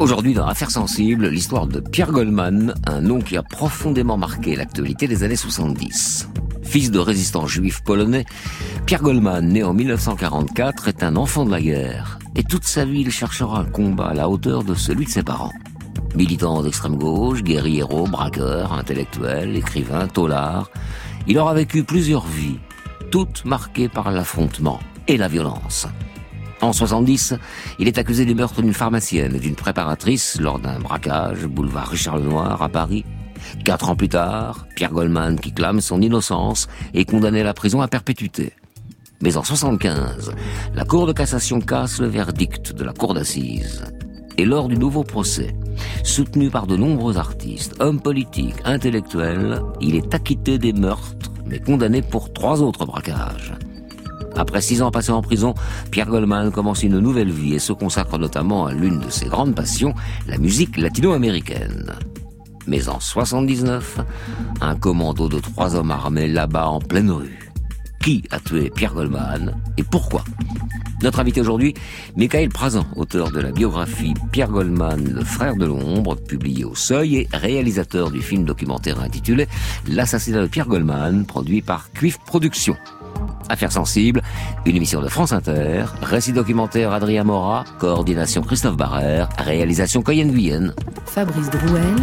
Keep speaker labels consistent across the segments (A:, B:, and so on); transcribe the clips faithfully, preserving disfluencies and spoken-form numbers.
A: Aujourd'hui, dans Affaires sensibles, l'histoire de Pierre Goldman, un nom qui a profondément marqué l'actualité des années soixante-dix. Fils de résistants juifs polonais, Pierre Goldman, né en mille neuf cent quarante-quatre, est un enfant de la guerre. Et toute sa vie, il cherchera un combat à la hauteur de celui de ses parents. Militant d'extrême gauche, guerriero, braqueur, intellectuel, écrivain, taulard, il aura vécu plusieurs vies, toutes marquées par l'affrontement et la violence. En soixante-dix, il est accusé du meurtre d'une pharmacienne et d'une préparatrice lors d'un braquage, boulevard Richard-Lenoir à Paris. Quatre ans plus tard, Pierre Goldman, qui clame son innocence, est condamné à la prison à perpétuité. Mais en soixante-quinze, la Cour de cassation casse le verdict de la Cour d'assises. Et lors du nouveau procès, soutenu par de nombreux artistes, hommes politiques, intellectuels, il est acquitté des meurtres, mais condamné pour trois autres braquages. Après six ans passés en prison, Pierre Goldman commence une nouvelle vie et se consacre notamment à l'une de ses grandes passions, la musique latino-américaine. Mais en soixante-dix-neuf, un commando de trois hommes armés l'abat en pleine rue. Qui a tué Pierre Goldman et pourquoi ? Notre invité aujourd'hui, Michael Prazan, auteur de la biographie Pierre Goldman, le frère de l'ombre, publié au Seuil, et réalisateur du film documentaire intitulé L'assassinat de Pierre Goldman, produit par Cuif Productions. Affaires sensibles, une émission de France Inter, récit documentaire Adrien Morat, coordination Christophe Barrère, réalisation Coyen Guyenne.
B: Fabrice Drouel,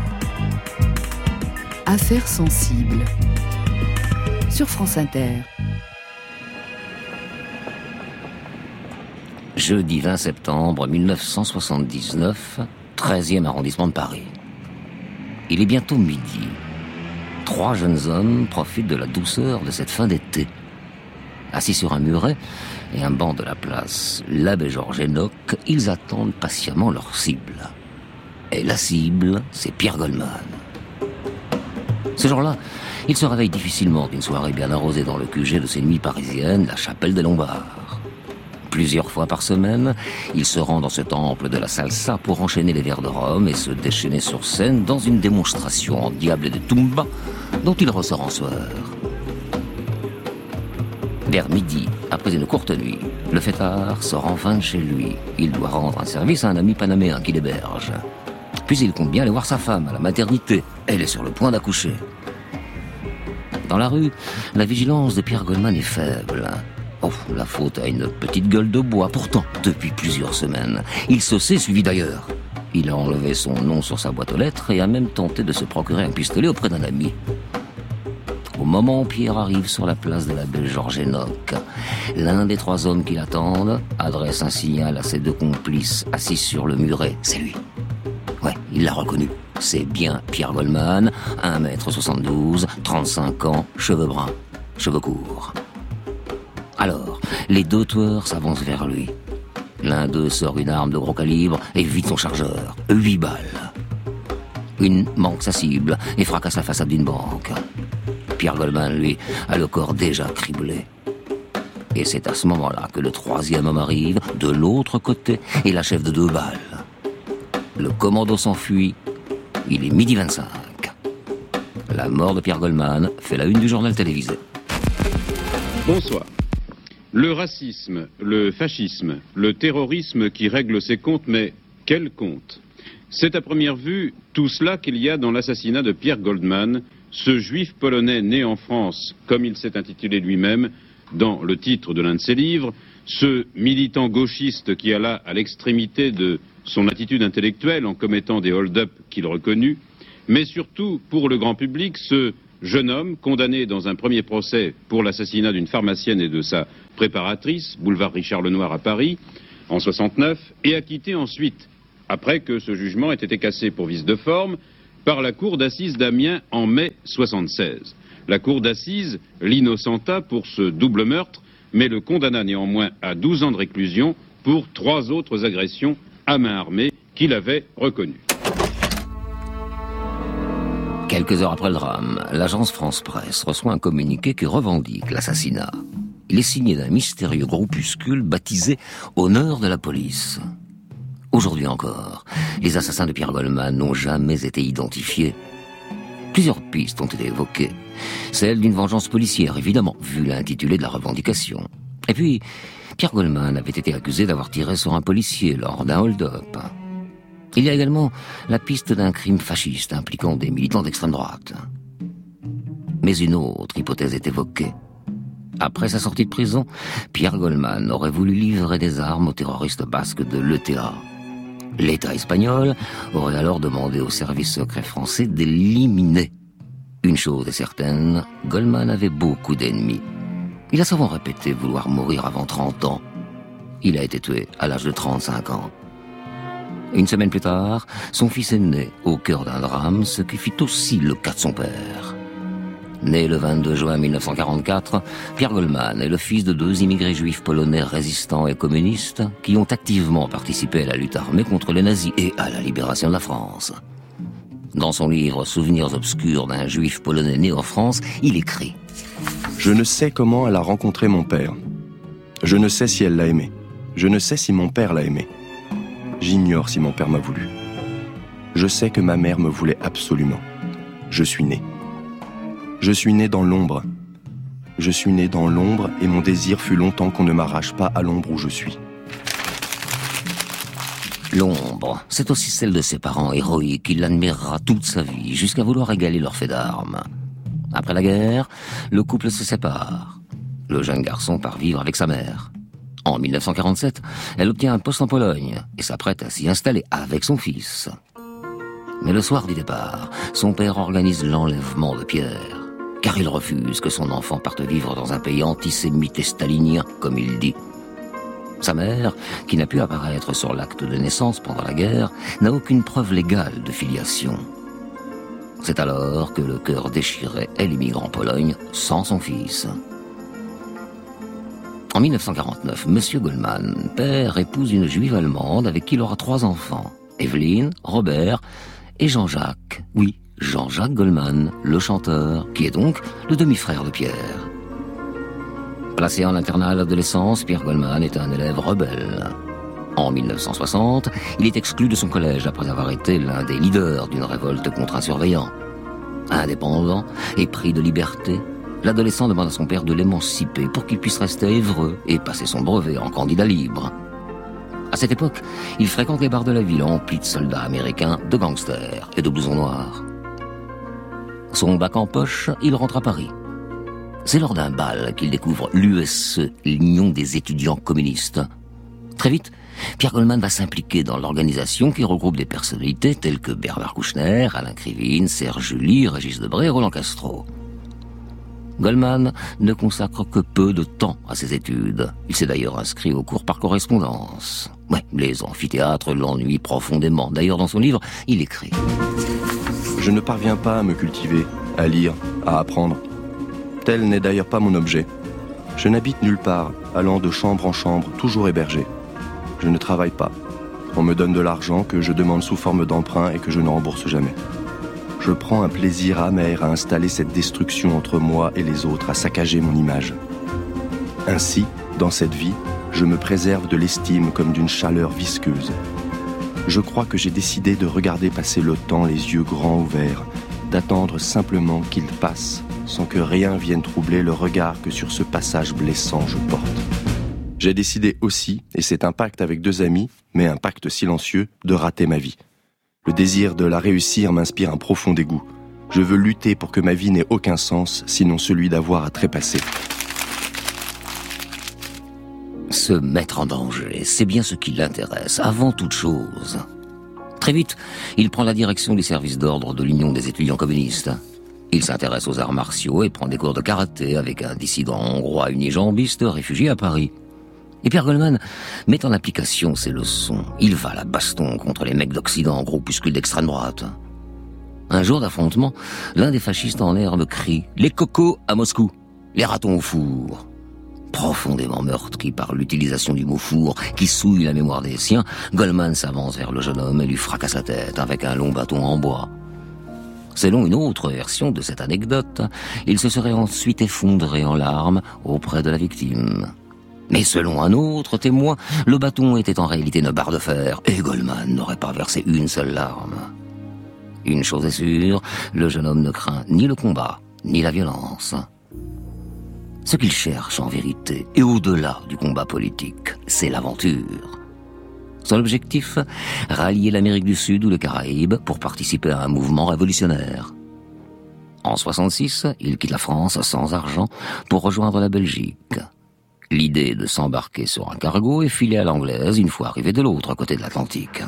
B: Affaires sensibles, sur France Inter.
A: Jeudi vingt septembre mille neuf cent soixante-dix-neuf, treizième arrondissement de Paris. Il est bientôt midi. Trois jeunes hommes profitent de la douceur de cette fin d'été. Assis sur un muret et un banc de la place l'Abbé Georges Enoch, ils attendent patiemment leur cible. Et la cible, c'est Pierre Goldman. Ce jour-là, ils se réveillent difficilement d'une soirée bien arrosée dans le Q G de ces nuits parisiennes, la Chapelle des Lombards. Plusieurs fois par semaine, il se rend dans ce temple de la salsa pour enchaîner les verres de rhum et se déchaîner sur scène dans une démonstration en diable de tumba dont il ressort en sueur. Vers midi, après une courte nuit, le fêtard sort enfin de chez lui. Il doit rendre un service à un ami panaméen qui l'héberge. Puis il compte bien aller voir sa femme à la maternité. Elle est sur le point d'accoucher. Dans la rue, la vigilance de Pierre Goldman est faible. Oh, la faute à une petite gueule de bois. Pourtant, depuis plusieurs semaines, il se sait suivi d'ailleurs. Il a enlevé son nom sur sa boîte aux lettres et a même tenté de se procurer un pistolet auprès d'un ami. Au moment où Pierre arrive sur la place de l'Abbé Georges Enoch, l'un des trois hommes qui l'attendent adresse un signal à ses deux complices assis sur le muret. C'est lui. Ouais, il l'a reconnu. C'est bien Pierre Goldman, un mètre soixante-douze, trente-cinq ans, cheveux bruns, cheveux courts. Alors, les deux tueurs s'avancent vers lui. L'un d'eux sort une arme de gros calibre et vide son chargeur. Huit balles. Une manque sa cible et fracasse la façade d'une banque. Pierre Goldman, lui, a le corps déjà criblé. Et c'est à ce moment-là que le troisième homme arrive, de l'autre côté, et l'achève de deux balles. Le commando s'enfuit. Il est midi vingt-cinq. La mort de Pierre Goldman fait la une du journal télévisé.
C: Bonsoir. Le racisme, le fascisme, le terrorisme qui règle ses comptes, mais quels comptes ? C'est à première vue tout cela qu'il y a dans l'assassinat de Pierre Goldman, ce juif polonais né en France, comme il s'est intitulé lui-même dans le titre de l'un de ses livres, ce militant gauchiste qui alla à l'extrémité de son attitude intellectuelle en commettant des hold-up qu'il reconnut, mais surtout pour le grand public, ce jeune homme condamné dans un premier procès pour l'assassinat d'une pharmacienne et de sa préparatrice, boulevard Richard-Lenoir à Paris, en soixante-neuf, et acquitté ensuite, après que ce jugement ait été cassé pour vice de forme, par la cour d'assises d'Amiens en mai soixante-seize. La cour d'assises l'innocenta pour ce double meurtre, mais le condamna néanmoins à douze ans de réclusion pour trois autres agressions à main armée qu'il avait reconnues.
A: Quelques heures après le drame, l'agence France Presse reçoit un communiqué qui revendique l'assassinat. Il est signé d'un mystérieux groupuscule baptisé Honneur de la police. Aujourd'hui encore, les assassins de Pierre Goldman n'ont jamais été identifiés. Plusieurs pistes ont été évoquées. Celle d'une vengeance policière, évidemment, vu l'intitulé de la revendication. Et puis, Pierre Goldman avait été accusé d'avoir tiré sur un policier lors d'un hold-up. Il y a également la piste d'un crime fasciste impliquant des militants d'extrême droite. Mais une autre hypothèse est évoquée. Après sa sortie de prison, Pierre Goldman aurait voulu livrer des armes aux terroristes basques de l'E T A. L'État espagnol aurait alors demandé au service secret français de l'éliminer. Une chose est certaine, Goldman avait beaucoup d'ennemis. Il a souvent répété vouloir mourir avant trente ans. Il a été tué à l'âge de trente-cinq ans. Une semaine plus tard, son fils est né au cœur d'un drame, ce qui fit aussi le cas de son père. Né le vingt-deux juin mille neuf cent quarante-quatre, Pierre Goldman est le fils de deux immigrés juifs polonais résistants et communistes qui ont activement participé à la lutte armée contre les nazis et à la libération de la France. Dans son livre « Souvenirs obscurs d'un juif polonais né en France », il écrit
D: « Je ne sais comment elle a rencontré mon père. Je ne sais si elle l'a aimé. Je ne sais si mon père l'a aimé. J'ignore si mon père m'a voulu. Je sais que ma mère me voulait absolument. Je suis né. Je suis né dans l'ombre. Je suis né dans l'ombre et mon désir fut longtemps qu'on ne m'arrache pas à l'ombre où je suis. »
A: L'ombre, c'est aussi celle de ses parents héroïques. Il l'admirera toute sa vie, jusqu'à vouloir égaler leur fait d'armes. Après la guerre, le couple se sépare. Le jeune garçon part vivre avec sa mère. En mille neuf cent quarante-sept, elle obtient un poste en Pologne et s'apprête à s'y installer avec son fils. Mais le soir du départ, son père organise l'enlèvement de Pierre, car il refuse que son enfant parte vivre dans un pays antisémite et stalinien, comme il dit. Sa mère, qui n'a pu apparaître sur l'acte de naissance pendant la guerre, n'a aucune preuve légale de filiation. C'est alors que le cœur déchiré, elle émigre en Pologne sans son fils. En mille neuf cent quarante-neuf, Monsieur Goldman, père, épouse une juive allemande avec qui il aura trois enfants, Evelyne, Robert et Jean-Jacques. Oui, Jean-Jacques Goldman, le chanteur, qui est donc le demi-frère de Pierre. Placé en internat à l'adolescence, Pierre Goldman est un élève rebelle. En mille neuf cent soixante, il est exclu de son collège après avoir été l'un des leaders d'une révolte contre un surveillant. Indépendant et pris de liberté, l'adolescent demande à son père de l'émanciper pour qu'il puisse rester à Évreux et passer son brevet en candidat libre. À cette époque, il fréquente les bars de la ville emplis de soldats américains, de gangsters et de blousons noirs. Son bac en poche, il rentre à Paris. C'est lors d'un bal qu'il découvre l'U S E, l'Union des étudiants communistes. Très vite, Pierre Goldman va s'impliquer dans l'organisation qui regroupe des personnalités telles que Bernard Kouchner, Alain Krivine, Serge July, Régis Debray et Roland Castro. Goldman ne consacre que peu de temps à ses études. Il s'est d'ailleurs inscrit aux cours par correspondance. Ouais, les amphithéâtres l'ennuient profondément. D'ailleurs, dans son livre, il écrit
D: « Je ne parviens pas à me cultiver, à lire, à apprendre. Tel n'est d'ailleurs pas mon objet. Je n'habite nulle part, allant de chambre en chambre, toujours hébergé. Je ne travaille pas. On me donne de l'argent que je demande sous forme d'emprunt et que je ne rembourse jamais. Je prends un plaisir amer à installer cette destruction entre moi et les autres, à saccager mon image. Ainsi, dans cette vie, je me préserve de l'estime comme d'une chaleur visqueuse. Je crois que j'ai décidé de regarder passer le temps les yeux grands ouverts, d'attendre simplement qu'il passe, sans que rien vienne troubler le regard que sur ce passage blessant je porte. J'ai décidé aussi, et c'est un pacte avec deux amis, mais un pacte silencieux, de rater ma vie. Le désir de la réussir m'inspire un profond dégoût. Je veux lutter pour que ma vie n'ait aucun sens, sinon celui d'avoir à trépasser.
A: Se mettre en danger, c'est bien ce qui l'intéresse, avant toute chose. Très vite, il prend la direction du service d'ordre de l'Union des étudiants communistes. Il s'intéresse aux arts martiaux et prend des cours de karaté avec un dissident hongrois unijambiste réfugié à Paris. Et Pierre Goldman met en application ses leçons. Il va à la baston contre les mecs d'Occident, groupuscules d'extrême droite. Un jour d'affrontement, l'un des fascistes en herbe crie « Les cocos à Moscou, les ratons au four !» Profondément meurtri par l'utilisation du mot four qui souille la mémoire des siens, Goldman s'avance vers le jeune homme et lui fracasse la tête avec un long bâton en bois. Selon une autre version de cette anecdote, il se serait ensuite effondré en larmes auprès de la victime. Mais selon un autre témoin, le bâton était en réalité une barre de fer et Goldman n'aurait pas versé une seule larme. Une chose est sûre, le jeune homme ne craint ni le combat, ni la violence. Ce qu'il cherche en vérité, et au-delà du combat politique, c'est l'aventure. Son objectif, rallier l'Amérique du Sud ou le Caraïbe pour participer à un mouvement révolutionnaire. En soixante-six, il quitte la France sans argent pour rejoindre la Belgique. L'idée de s'embarquer sur un cargo est filée à l'anglaise une fois arrivé de l'autre côté de l'Atlantique.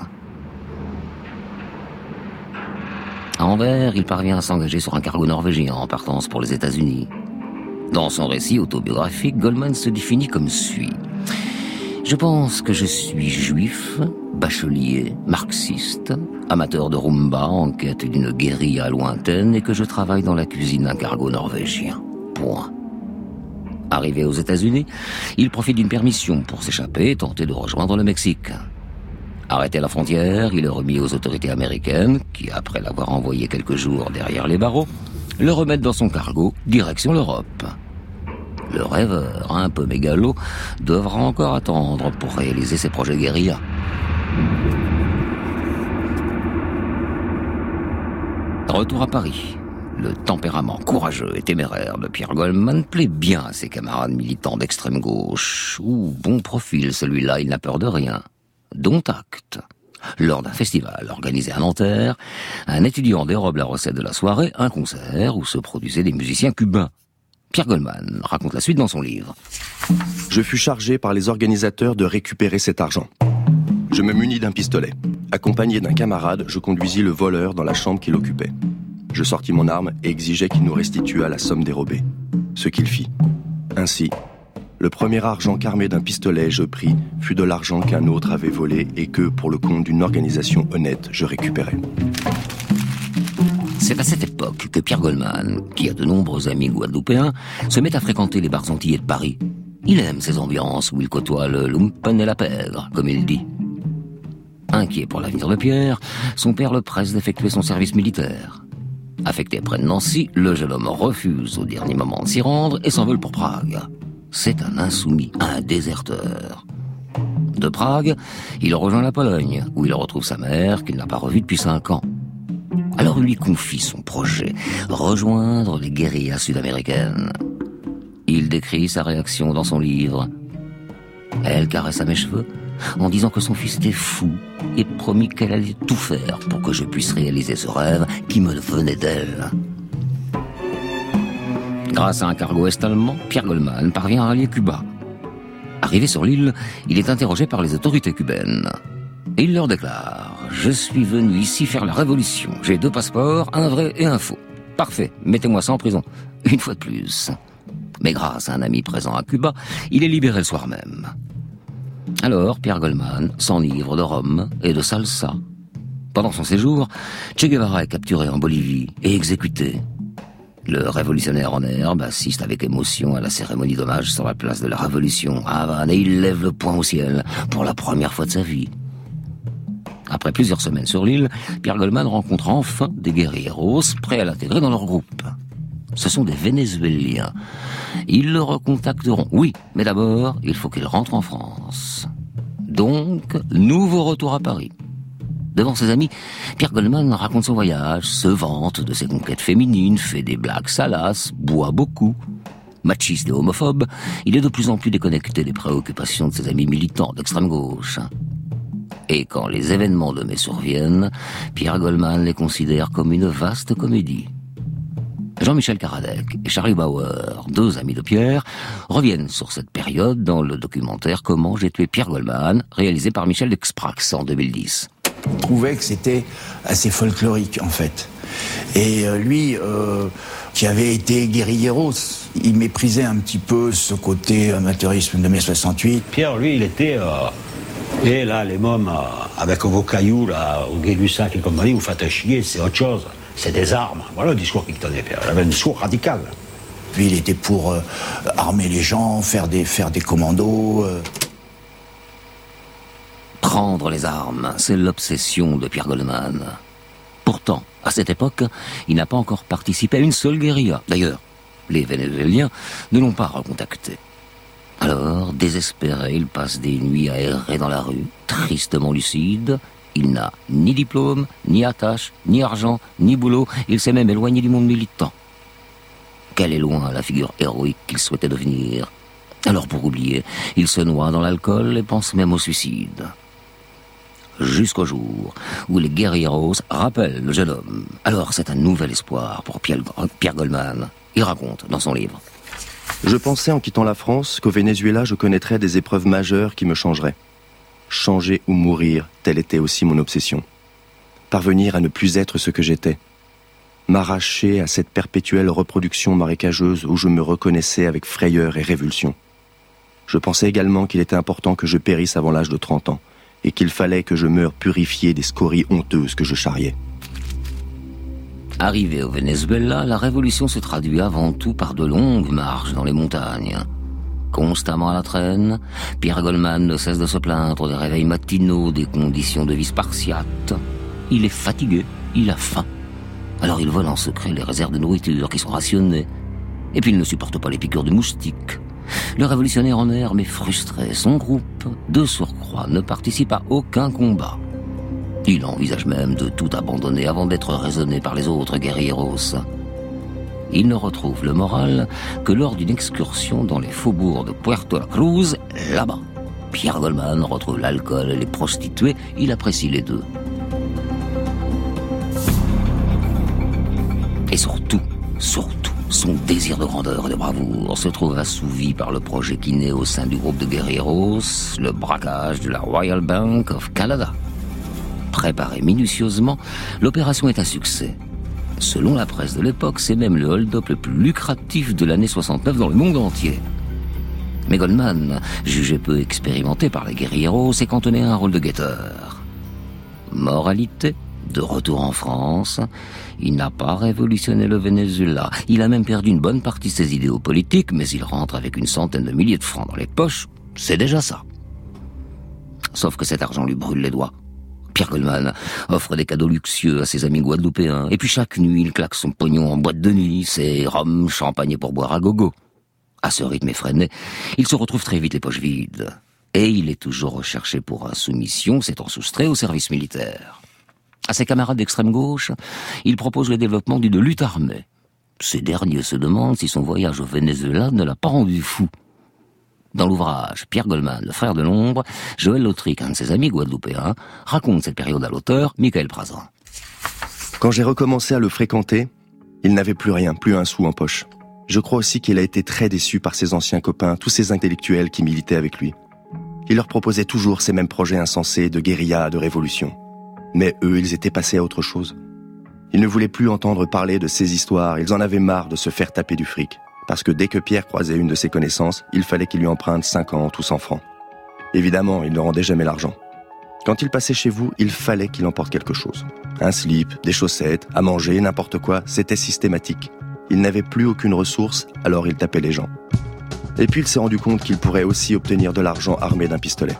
A: À Anvers, il parvient à s'engager sur un cargo norvégien en partance pour les États-Unis. Dans son récit autobiographique, Goldman se définit comme suit. Je pense que je suis juif, bachelier, marxiste, amateur de rumba en quête d'une guérilla lointaine et que je travaille dans la cuisine d'un cargo norvégien. Point. Arrivé aux États-Unis, il profite d'une permission pour s'échapper et tenter de rejoindre le Mexique. Arrêté à la frontière, il est remis aux autorités américaines qui, après l'avoir envoyé quelques jours derrière les barreaux, le remettent dans son cargo, direction l'Europe. Le rêveur, un peu mégalo, devra encore attendre pour réaliser ses projets guérilla. Retour à Paris. Le tempérament courageux et téméraire de Pierre Goldman plaît bien à ses camarades militants d'extrême gauche. Ouh, bon profil celui-là, il n'a peur de rien. Dont acte. Lors d'un festival organisé à Nanterre, un étudiant dérobe la recette de la soirée, un concert où se produisaient des musiciens cubains. Pierre Goldman raconte la suite dans son livre.
D: Je fus chargé par les organisateurs de récupérer cet argent. Je me munis d'un pistolet. Accompagné d'un camarade, je conduisis le voleur dans la chambre qu'il occupait. Je sortis mon arme et exigeais qu'il nous restituât la somme dérobée. Ce qu'il fit. Ainsi, le premier argent qu'armé d'un pistolet je pris fut de l'argent qu'un autre avait volé et que, pour le compte d'une organisation honnête, je récupérais.
A: C'est à cette époque que Pierre Goldman, qui a de nombreux amis guadeloupéens, se met à fréquenter les bars antillais de Paris. Il aime ces ambiances où il côtoie le lumpen et la pègre, comme il dit. Inquiet pour l'avenir de Pierre, son père le presse d'effectuer son service militaire. Affecté près de Nancy, le jeune homme refuse au dernier moment de s'y rendre et s'envole pour Prague. C'est un insoumis, un déserteur. De Prague, il rejoint la Pologne, où il retrouve sa mère, qu'il n'a pas revue depuis cinq ans. Alors il lui confie son projet, rejoindre les guérillas sud-américaines. Il décrit sa réaction dans son livre. Elle caressa mes cheveux en disant que son fils était fou et promit qu'elle allait tout faire pour que je puisse réaliser ce rêve qui me venait d'elle. Grâce à un cargo est-allemand, Pierre Goldman parvient à rallier Cuba. Arrivé sur l'île, il est interrogé par les autorités cubaines. Et il leur déclare « Je suis venu ici faire la révolution. J'ai deux passeports, un vrai et un faux. Parfait, mettez-moi ça en prison. Une fois de plus. » Mais grâce à un ami présent à Cuba, il est libéré le soir même. Alors, Pierre Goldman s'enivre de rhum et de salsa. Pendant son séjour, Che Guevara est capturé en Bolivie et exécuté. Le révolutionnaire en herbe assiste avec émotion à la cérémonie d'hommage sur la place de la Révolution à Havane et il lève le poing au ciel pour la première fois de sa vie. Après plusieurs semaines sur l'île, Pierre Goldman rencontre enfin des guerrilleros prêts à l'intégrer dans leur groupe. Ce sont des Vénézuéliens. Ils le recontacteront, oui, mais d'abord, il faut qu'il rentre en France. Donc, nouveau retour à Paris. Devant ses amis, Pierre Goldman raconte son voyage, se vante de ses conquêtes féminines, fait des blagues salaces, boit beaucoup. Machiste et homophobe, il est de plus en plus déconnecté des préoccupations de ses amis militants d'extrême gauche. Et quand les événements de mai surviennent, Pierre Goldman les considère comme une vaste comédie. Jean-Michel Karadec et Charlie Bauer, deux amis de Pierre, reviennent sur cette période dans le documentaire « Comment j'ai tué Pierre Goldman », réalisé par Michel Desprats en deux mille dix.
E: Je trouvais que c'était assez folklorique, en fait. Et euh, lui, euh, qui avait été guérilleros, il méprisait un petit peu ce côté amateurisme de mai soixante-huit.
F: Pierre, lui, il était... Euh, et là, les mômes, euh, avec vos cailloux, là, au Gay-Lussac et compagnie, vous faites chier, c'est autre chose. C'est des armes. Voilà le discours qu'il tenait, Pierre. Il avait un discours radical.
E: Puis il était pour euh, armer les gens, faire des, faire des commandos. Euh.
A: Prendre les armes, c'est l'obsession de Pierre Goldman. Pourtant, à cette époque, il n'a pas encore participé à une seule guérilla. D'ailleurs, les Vénézuéliens ne l'ont pas recontacté. Alors, désespéré, il passe des nuits à errer dans la rue, tristement lucide. Il n'a ni diplôme, ni attache, ni argent, ni boulot. Il s'est même éloigné du monde militant. Quelle est loin la figure héroïque qu'il souhaitait devenir. Alors pour oublier, il se noie dans l'alcool et pense même au suicide. jusqu'au jour où les guerrilleros rappellent le jeune homme. Alors c'est un nouvel espoir pour Pierre, Pierre Goldman. Il raconte dans son livre.
D: Je pensais en quittant la France qu'au Venezuela je connaîtrais des épreuves majeures qui me changeraient. Changer ou mourir, telle était aussi mon obsession. Parvenir à ne plus être ce que j'étais. M'arracher à cette perpétuelle reproduction marécageuse où je me reconnaissais avec frayeur et révulsion. Je pensais également qu'il était important que je périsse avant l'âge de trente ans et qu'il fallait que je meure purifié des scories honteuses que je charriais.
A: Arrivé au Venezuela, la révolution se traduit avant tout par de longues marches dans les montagnes. Constamment à la traîne, Pierre Goldman ne cesse de se plaindre des réveils matinaux, des conditions de vie spartiates. Il est fatigué, il a faim. Alors il vole en secret les réserves de nourriture qui sont rationnées. Et puis il ne supporte pas les piqûres de moustiques. Le révolutionnaire en herbe est frustré. Son groupe, de surcroît, ne participe à aucun combat. Il envisage même de tout abandonner avant d'être raisonné par les autres guerrilleros. Il ne retrouve le moral que lors d'une excursion dans les faubourgs de Puerto La Cruz, là-bas. Pierre Goldman retrouve l'alcool et les prostituées, il apprécie les deux. Et surtout, surtout, son désir de grandeur et de bravoure se trouve assouvi par le projet qui naît au sein du groupe de guerrilleros, le braquage de la Royal Bank of Canada. Préparé minutieusement, l'opération est un succès. Selon la presse de l'époque, c'est même le hold-up le plus lucratif de l'année soixante-neuf dans le monde entier. Mais Goldman, jugé peu expérimenté par les guerrilleros, s'est cantonné à un rôle de guetteur. Moralité, de retour en France, il n'a pas révolutionné le Venezuela. Il a même perdu une bonne partie de ses idéaux politiques, mais il rentre avec une centaine de milliers de francs dans les poches. C'est déjà ça. Sauf que cet argent lui brûle les doigts. Pierre Goldman offre des cadeaux luxueux à ses amis guadeloupéens, et puis chaque nuit, il claque son pognon en boîte de nuit, c'est rhum, champagne pour boire à gogo. À ce rythme effréné, il se retrouve très vite les poches vides. Et il est toujours recherché pour insoumission, s'étant soustrait au service militaire. À ses camarades d'extrême gauche, il propose le développement d'une lutte armée. Ces derniers se demandent si son voyage au Venezuela ne l'a pas rendu fou. Dans l'ouvrage Pierre Goldman, le frère de l'ombre, Joël Lautric, un de ses amis guadeloupéens, raconte cette période à l'auteur, Michael Prazan.
D: Quand j'ai recommencé à le fréquenter, il n'avait plus rien, plus un sou en poche. Je crois aussi qu'il a été très déçu par ses anciens copains, tous ces intellectuels qui militaient avec lui. Il leur proposait toujours ces mêmes projets insensés de guérilla, de révolution. Mais eux, ils étaient passés à autre chose. Ils ne voulaient plus entendre parler de ces histoires, ils en avaient marre de se faire taper du fric. Parce que dès que Pierre croisait une de ses connaissances, il fallait qu'il lui emprunte cinquante ou cent francs. Évidemment, il ne rendait jamais l'argent. Quand il passait chez vous, il fallait qu'il emporte quelque chose. Un slip, des chaussettes, à manger, n'importe quoi, c'était systématique. Il n'avait plus aucune ressource, alors il tapait les gens. Et puis il s'est rendu compte qu'il pourrait aussi obtenir de l'argent armé d'un pistolet.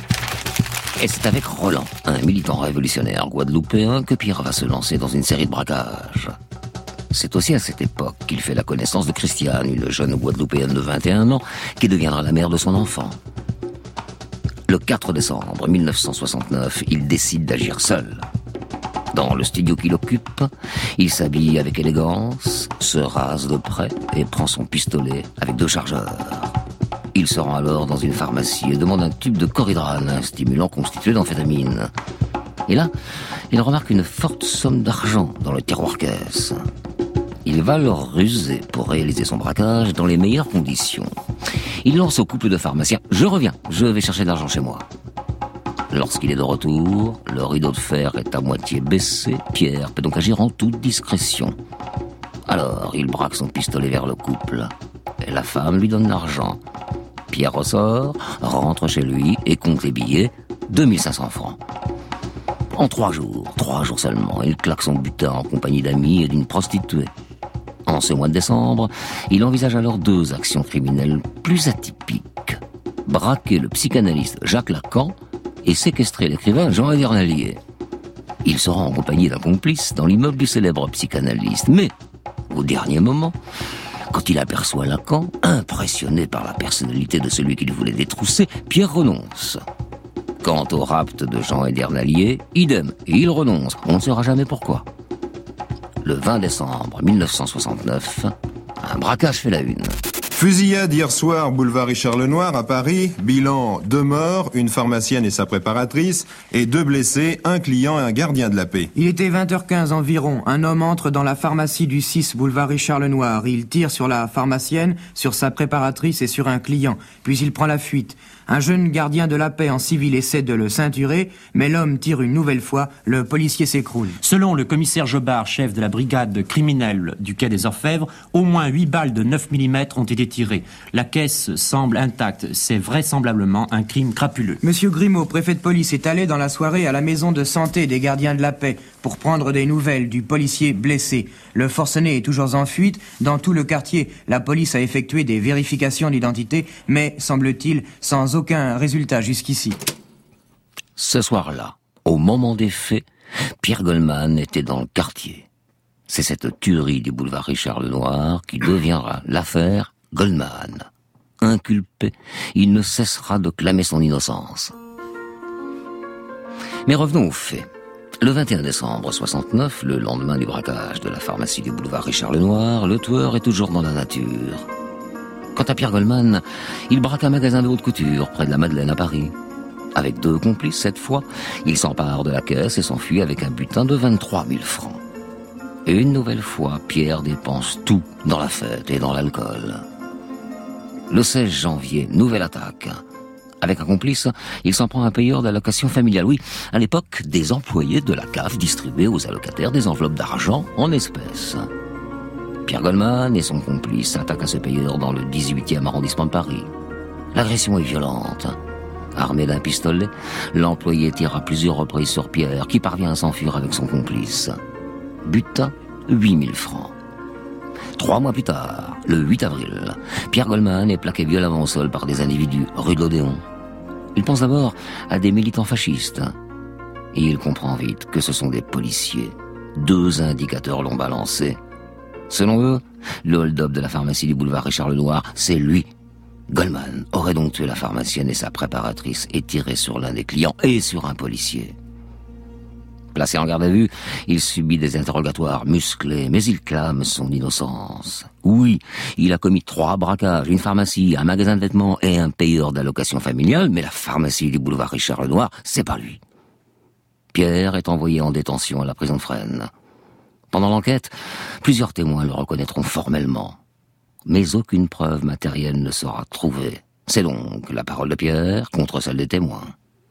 A: Et c'est avec Roland, un militant révolutionnaire guadeloupéen, que Pierre va se lancer dans une série de braquages. C'est aussi à cette époque qu'il fait la connaissance de Christiane, une jeune guadeloupéenne de vingt et un ans, qui deviendra la mère de son enfant. Le quatre décembre mille neuf cent soixante-neuf, il décide d'agir seul. Dans le studio qu'il occupe, il s'habille avec élégance, se rase de près et prend son pistolet avec deux chargeurs. Il se rend alors dans une pharmacie et demande un tube de Coridrane, un stimulant constitué d'amphétamine. Et là, il remarque une forte somme d'argent dans le tiroir-caisse. Il va le ruser pour réaliser son braquage dans les meilleures conditions. Il lance au couple de pharmaciens « Je reviens, je vais chercher de l'argent chez moi ». Lorsqu'il est de retour, le rideau de fer est à moitié baissé. Pierre peut donc agir en toute discrétion. Alors, il braque son pistolet vers le couple. Et la femme lui donne l'argent. Pierre ressort, rentre chez lui et compte les billets, deux mille cinq cents francs. En trois jours, trois jours seulement, il claque son butin en compagnie d'amis et d'une prostituée. En ce mois de décembre, il envisage alors deux actions criminelles plus atypiques. Braquer le psychanalyste Jacques Lacan et séquestrer l'écrivain Jean Edernalier. Il se rend en compagnie d'un complice dans l'immeuble du célèbre psychanalyste. Mais, au dernier moment, quand il aperçoit Lacan, impressionné par la personnalité de celui qu'il voulait détrousser, Pierre renonce. Quant au rapt de Jean Edernalier, idem, il renonce. On ne saura jamais pourquoi. Le vingt décembre mille neuf cent soixante-neuf, un braquage fait la une.
G: Fusillade hier soir, boulevard Richard Lenoir à Paris. Bilan, deux morts, une pharmacienne et sa préparatrice, et deux blessés, un client et un gardien de la paix.
H: Il était vingt heures quinze environ. Un homme entre dans la pharmacie du six, boulevard Richard Lenoir. Il tire sur la pharmacienne, sur sa préparatrice et sur un client. Puis il prend la fuite. Un jeune gardien de la paix en civil essaie de le ceinturer, mais l'homme tire une nouvelle fois, le policier s'écroule.
I: Selon le commissaire Jobard, chef de la brigade criminelle du quai des Orfèvres, au moins huit balles de neuf millimètres ont été tirées. La caisse semble intacte. C'est vraisemblablement un crime crapuleux.
H: Monsieur Grimaud, préfet de police, est allé dans la soirée à la maison de santé des gardiens de la paix pour prendre des nouvelles du policier blessé. Le forcené est toujours en fuite. Dans tout le quartier, la police a effectué des vérifications d'identité, mais, semble-t-il, sans aucun résultat jusqu'ici.
A: Ce soir-là, au moment des faits, Pierre Goldman était dans le quartier. C'est cette tuerie du boulevard Richard Lenoir qui deviendra l'affaire Goldman. Inculpé, il ne cessera de clamer son innocence. Mais revenons aux faits. Le vingt et un décembre soixante-neuf, le lendemain du braquage de la pharmacie du boulevard Richard Lenoir, le tueur est toujours dans la nature. Quant à Pierre Goldman, il braque un magasin de haute couture près de la Madeleine à Paris. Avec deux complices cette fois, il s'empare de la caisse et s'enfuit avec un butin de vingt-trois mille francs. Et une nouvelle fois, Pierre dépense tout dans la fête et dans l'alcool. Le seize janvier, nouvelle attaque. Avec un complice, il s'en prend à un payeur d'allocation familiale. Oui, à l'époque, des employés de la C A F distribuaient aux allocataires des enveloppes d'argent en espèces. Pierre Goldman et son complice s'attaquent à ce payeur dans le dix-huitième arrondissement de Paris. L'agression est violente. Armé d'un pistolet, l'employé tire à plusieurs reprises sur Pierre, qui parvient à s'enfuir avec son complice. Butin, huit mille francs. Trois mois plus tard, le huit avril, Pierre Goldman est plaqué violemment au sol par des individus rue de l'Odéon. Il pense d'abord à des militants fascistes. Et il comprend vite que ce sont des policiers. Deux indicateurs l'ont balancé. Selon eux, le hold-up de la pharmacie du boulevard Richard Lenoir, c'est lui. Goldman aurait donc tué la pharmacienne et sa préparatrice et tiré sur l'un des clients et sur un policier. Placé en garde à vue, il subit des interrogatoires musclés, mais il clame son innocence. Oui, il a commis trois braquages, une pharmacie, un magasin de vêtements et un payeur d'allocation familiale, mais la pharmacie du boulevard Richard Lenoir, c'est pas lui. Pierre est envoyé en détention à la prison de Fresnes. Pendant l'enquête, plusieurs témoins le reconnaîtront formellement. Mais aucune preuve matérielle ne sera trouvée. C'est donc la parole de Pierre contre celle des témoins.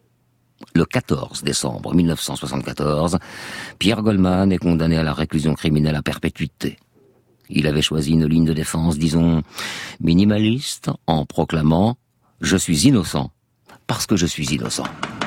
A: Le quatorze décembre mille neuf cent soixante-quatorze, Pierre Goldman est condamné à la réclusion criminelle à perpétuité. Il avait choisi une ligne de défense, disons, minimaliste, en proclamant « Je suis innocent, parce que je suis innocent ».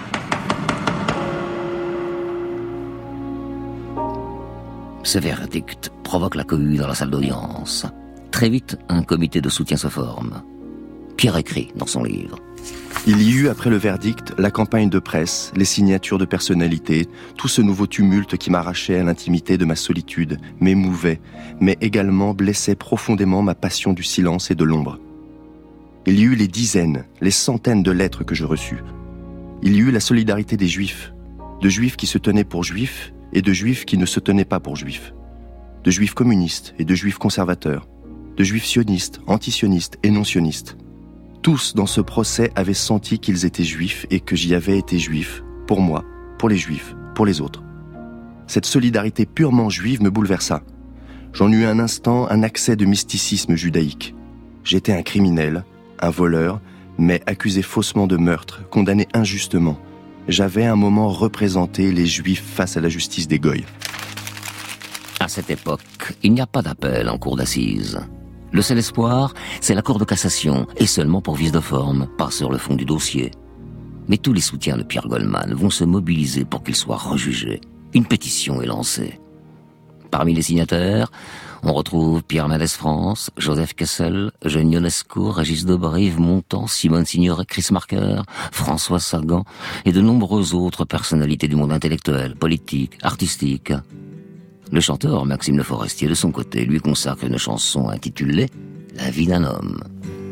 A: Ce verdict provoque la cohue dans la salle d'audience. Très vite, un comité de soutien se forme. Pierre écrit dans son livre.
D: Il y eut, après le verdict, la campagne de presse, les signatures de personnalités, tout ce nouveau tumulte qui m'arrachait à l'intimité de ma solitude, m'émouvait, mais également blessait profondément ma passion du silence et de l'ombre. Il y eut les dizaines, les centaines de lettres que je reçus. Il y eut la solidarité des juifs, de juifs qui se tenaient pour juifs et de juifs qui ne se tenaient pas pour juifs, de juifs communistes et de juifs conservateurs, de juifs sionistes, antisionistes et non-sionistes. Tous dans ce procès avaient senti qu'ils étaient juifs et que j'y avais été juif, pour moi, pour les juifs, pour les autres. Cette solidarité purement juive me bouleversa. J'en eus un instant un accès de mysticisme judaïque. J'étais un criminel, un voleur, mais accusé faussement de meurtre, condamné injustement. J'avais un moment représenté les juifs face à la justice des goïs.
A: À cette époque, il n'y a pas d'appel en cour d'assises. Le seul espoir, c'est la Cour de cassation, et seulement pour vice de forme, pas sur le fond du dossier. Mais tous les soutiens de Pierre Goldman vont se mobiliser pour qu'il soit rejugé. Une pétition est lancée. Parmi les signataires, on retrouve Pierre Mendès France, Joseph Kessel, Eugène Ionesco, Régis Debray, Yves Montand, Simone Signoret, Chris Marker, François Sagan, et de nombreuses autres personnalités du monde intellectuel, politique, artistique. Le chanteur Maxime Le Forestier, de son côté, lui consacre une chanson intitulée « La vie d'un homme ».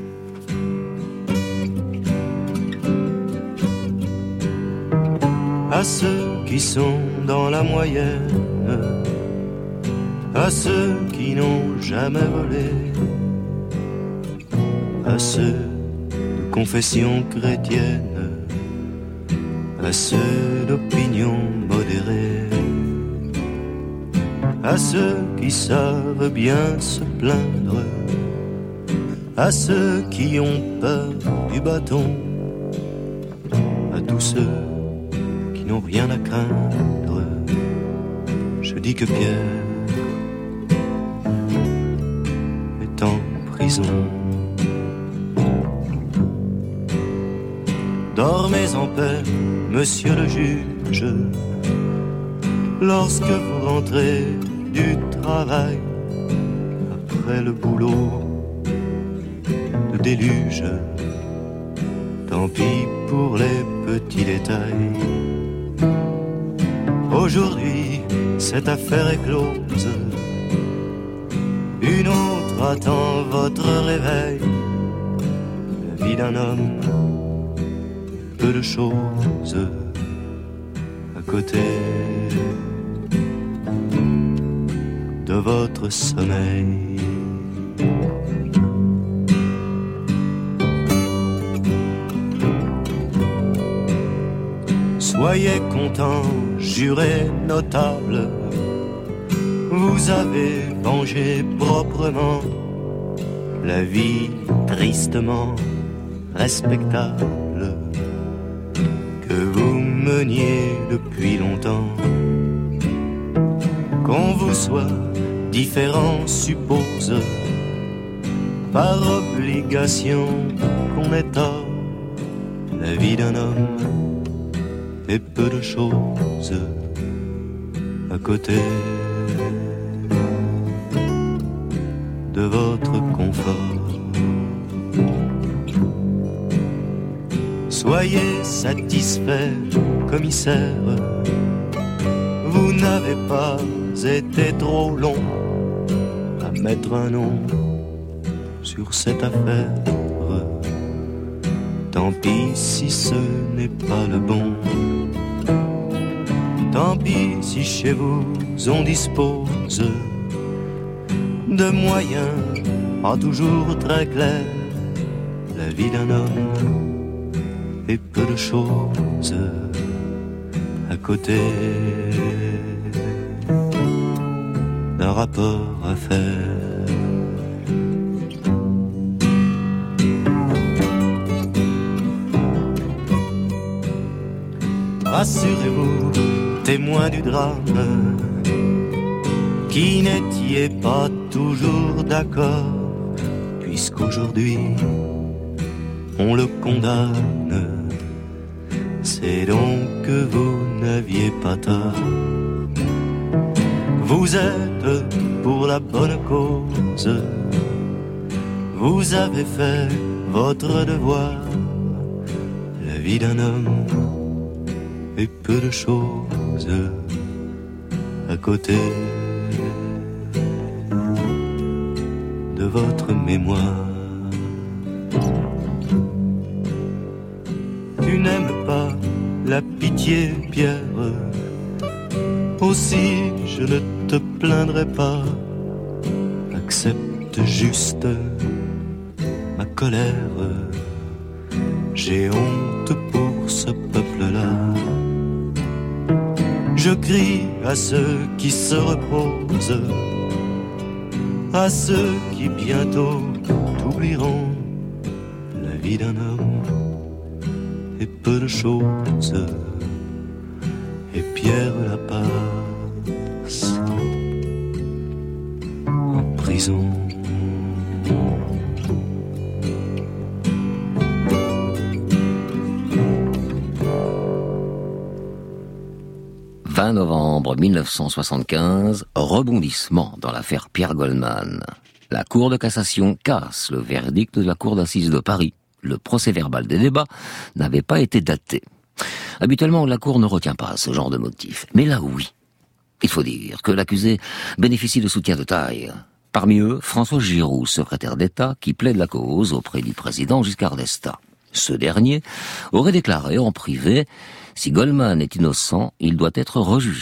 J: À ceux qui sont dans la moyenne, à ceux qui n'ont jamais volé, à ceux de confession chrétienne, à ceux d'opinion modérée, à ceux qui savent bien se plaindre, à ceux qui ont peur du bâton, à tous ceux qui n'ont rien à craindre. Je dis que Pierre est en prison. Dormez en paix, monsieur le juge, lorsque vous rentrez du travail, après le boulot de déluge. Tant pis pour les petits détails. Aujourd'hui, cette affaire est close. Une autre attend votre réveil. La vie d'un homme, peu de choses à côté de votre sommeil. Soyez contents, jurez notable, vous avez vengé proprement la vie tristement respectable que vous meniez depuis longtemps. Qu'on vous soit différent suppose par obligation qu'on est tort. La vie d'un homme et peu de choses à côté de votre confort. Soyez satisfait, commissaire, vous n'avez pas été trop long à mettre un nom sur cette affaire. Tant pis si ce n'est pas le bon. Tant pis si chez vous on dispose de moyens pas toujours très clairs. La vie d'un homme et peu de choses à côté d'un rapport à faire. Rassurez-vous, témoin du drame, qui n'étiez pas toujours d'accord, puisqu'aujourd'hui on le condamne. C'est donc que vous n'aviez pas tort. Vous êtes pour la bonne cause, vous avez fait votre devoir. La vie d'un homme et peu de choses à côté de votre mémoire. Tu n'aimes pas la pitié, Pierre, aussi je ne te plaindrai pas. Accepte juste ma colère, j'ai honte pour ce peuple-là. Je crie à ceux qui se reposent, à ceux qui bientôt t'oublieront. La vie d'un homme et peu de choses, et Pierre Lapasse en prison.
A: vingt novembre mille neuf cent soixante-quinze, rebondissement dans l'affaire Pierre Goldman. La Cour de cassation casse le verdict de la Cour d'assises de Paris. Le procès-verbal des débats n'avait pas été daté. Habituellement, la Cour ne retient pas ce genre de motif. Mais là, oui. Il faut dire que l'accusé bénéficie de soutien de taille. Parmi eux, François Giroud, secrétaire d'État, qui plaide la cause auprès du président Giscard d'Estaing. Ce dernier aurait déclaré en privé « Si Goldman est innocent, il doit être rejugé ».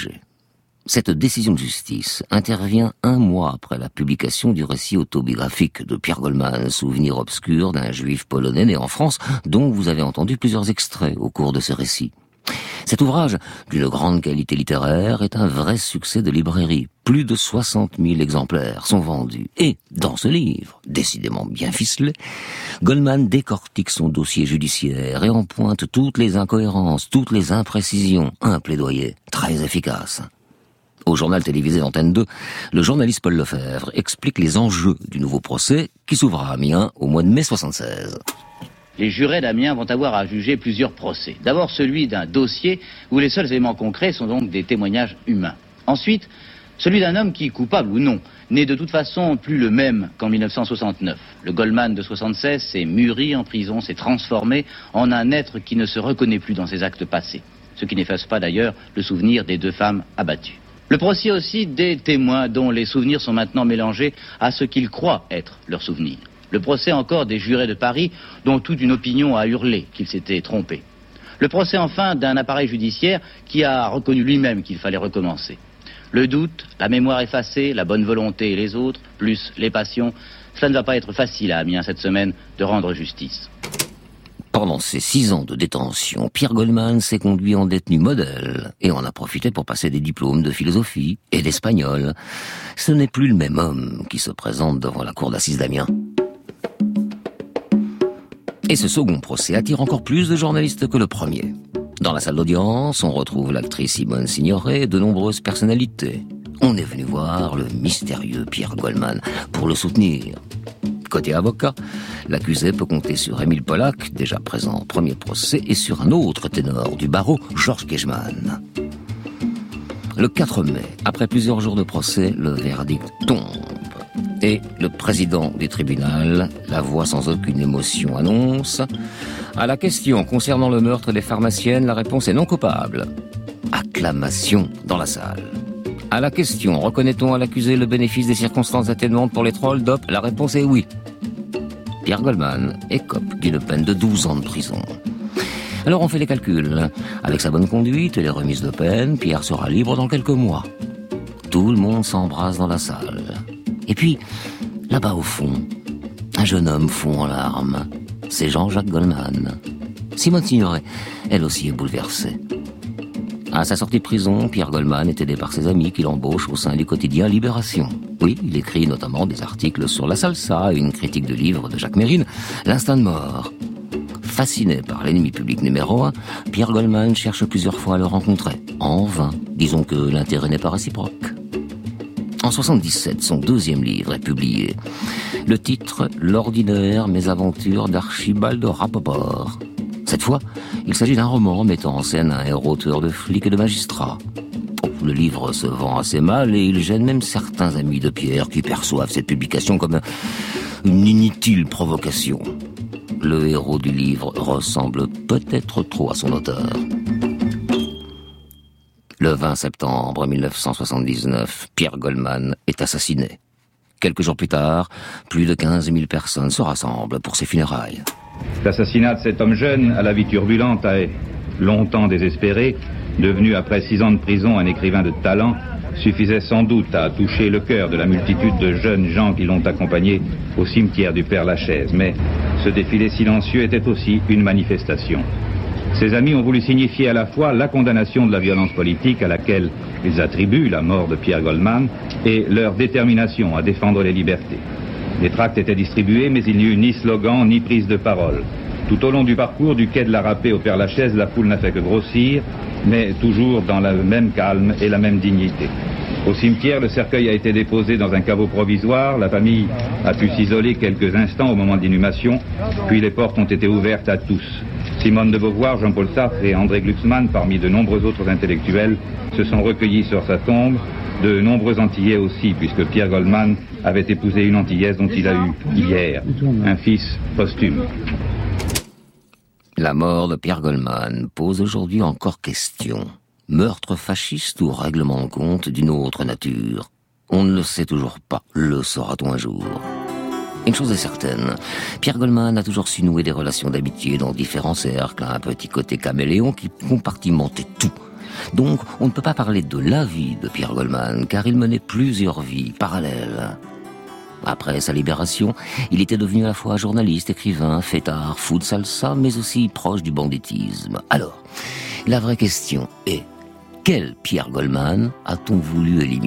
A: Cette décision de justice intervient un mois après la publication du récit autobiographique de Pierre Goldman, Souvenir obscur d'un juif polonais né en France, dont vous avez entendu plusieurs extraits au cours de ce récit. Cet ouvrage, d'une grande qualité littéraire, est un vrai succès de librairie. Plus de soixante mille exemplaires sont vendus. Et, dans ce livre, décidément bien ficelé, Goldman décortique son dossier judiciaire et en pointe toutes les incohérences, toutes les imprécisions. Un plaidoyer très efficace. Au journal télévisé d'Antenne deux, le journaliste Paul Lefebvre explique les enjeux du nouveau procès qui s'ouvre à Amiens au mois de mai soixante-seize.
K: Les jurés d'Amiens vont avoir à juger plusieurs procès. D'abord celui d'un dossier où les seuls éléments concrets sont donc des témoignages humains. Ensuite, celui d'un homme qui, coupable ou non, n'est de toute façon plus le même qu'en mille neuf cent soixante-neuf. Le Goldman de soixante-seize s'est mûri en prison, s'est transformé en un être qui ne se reconnaît plus dans ses actes passés. Ce qui n'efface pas d'ailleurs le souvenir des deux femmes abattues. Le procès aussi des témoins dont les souvenirs sont maintenant mélangés à ce qu'ils croient être leurs souvenirs. Le procès encore des jurés de Paris dont toute une opinion a hurlé qu'ils s'étaient trompés. Le procès enfin d'un appareil judiciaire qui a reconnu lui-même qu'il fallait recommencer. Le doute, la mémoire effacée, la bonne volonté et les autres, plus les passions, cela ne va pas être facile à Amiens cette semaine de rendre justice.
A: Pendant ces six ans de détention, Pierre Goldman s'est conduit en détenu modèle et en a profité pour passer des diplômes de philosophie et d'espagnol. Ce n'est plus le même homme qui se présente devant la cour d'assises d'Amiens. Et ce second procès attire encore plus de journalistes que le premier. Dans la salle d'audience, on retrouve l'actrice Simone Signoret et de nombreuses personnalités. On est venu voir le mystérieux Pierre Goldman pour le soutenir. Côté avocat, l'accusé peut compter sur Émile Pollack, déjà présent au premier procès, et sur un autre ténor du barreau, Georges Kejman. Le quatre mai, après plusieurs jours de procès, le verdict tombe. Et le président du tribunal, la voix sans aucune émotion, annonce « À la question concernant le meurtre des pharmaciennes, la réponse est non coupable. » Acclamation dans la salle. À la question « Reconnaît-on à l'accusé le bénéfice des circonstances atténuantes pour les trolls d'Op ?» La réponse est oui. Pierre Goldman écope d'une peine de douze ans de prison. Alors on fait les calculs. Avec sa bonne conduite et les remises de peine, Pierre sera libre dans quelques mois. Tout le monde s'embrasse dans la salle. Et puis, là-bas au fond, un jeune homme fond en larmes. C'est Jean-Jacques Goldman. Simone Signoret, elle aussi est bouleversée. À sa sortie de prison, Pierre Goldman est aidé par ses amis qu'il embauche au sein du quotidien Libération. Oui, il écrit notamment des articles sur la salsa et une critique de livre de Jacques Mérine, L'instinct de mort. Fasciné par l'ennemi public numéro un, Pierre Goldman cherche plusieurs fois à le rencontrer. En vain, disons que l'intérêt n'est pas réciproque. En soixante-dix-sept, son deuxième livre est publié. Le titre « L'ordinaire mésaventures d'Archibald Rapoport ». Cette fois, il s'agit d'un roman mettant en scène un héros tueur de flics et de magistrats. Oh, le livre se vend assez mal et il gêne même certains amis de Pierre qui perçoivent cette publication comme une inutile provocation. Le héros du livre ressemble peut-être trop à son auteur. Le vingt septembre mille neuf cent soixante-dix-neuf, Pierre Goldman est assassiné. Quelques jours plus tard, plus de quinze mille personnes se rassemblent pour ses funérailles.
L: L'assassinat de cet homme jeune, à la vie turbulente, a longtemps désespéré, devenu après six ans de prison un écrivain de talent, suffisait sans doute à toucher le cœur de la multitude de jeunes gens qui l'ont accompagné au cimetière du Père-Lachaise. Mais ce défilé silencieux était aussi une manifestation. Ses amis ont voulu signifier à la fois la condamnation de la violence politique à laquelle ils attribuent la mort de Pierre Goldman et leur détermination à défendre les libertés. Les tracts étaient distribués, mais il n'y eut ni slogan ni prise de parole. Tout au long du parcours du quai de la Râpée au Père-Lachaise, la foule n'a fait que grossir, mais toujours dans le même calme et la même dignité. Au cimetière, le cercueil a été déposé dans un caveau provisoire. La famille a pu s'isoler quelques instants au moment de l'inhumation, puis les portes ont été ouvertes à tous. Simone de Beauvoir, Jean-Paul Sartre et André Glucksmann, parmi de nombreux autres intellectuels, se sont recueillis sur sa tombe. De nombreux Antillais aussi, puisque Pierre Goldman avait épousé une Antillaise dont il a eu, hier, un fils posthume.
A: La mort de Pierre Goldman pose aujourd'hui encore question. Meurtre fasciste ou règlement de compte d'une autre nature? On ne le sait toujours pas. Le saura-t-on un jour? Une chose est certaine, Pierre Goldman a toujours su nouer des relations d'amitié dans différents cercles, un petit côté caméléon qui compartimentait tout. Donc, on ne peut pas parler de la vie de Pierre Goldman, car il menait plusieurs vies parallèles. Après sa libération, il était devenu à la fois journaliste, écrivain, fêtard, fou de salsa, mais aussi proche du banditisme. Alors, la vraie question est, quel Pierre Goldman a-t-on voulu éliminer ?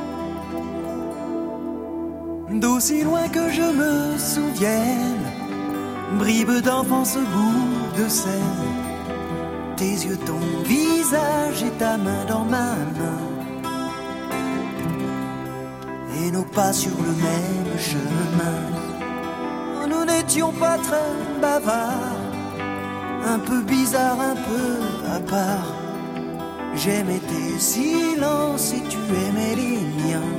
M: D'aussi loin que je me souvienne, bribes d'enfance au bout de scène, tes yeux, ton visage et ta main dans ma main, et nos pas sur le même chemin. Nous n'étions pas très bavards, un peu bizarres, un peu à part. J'aimais tes silences et tu aimais les miens.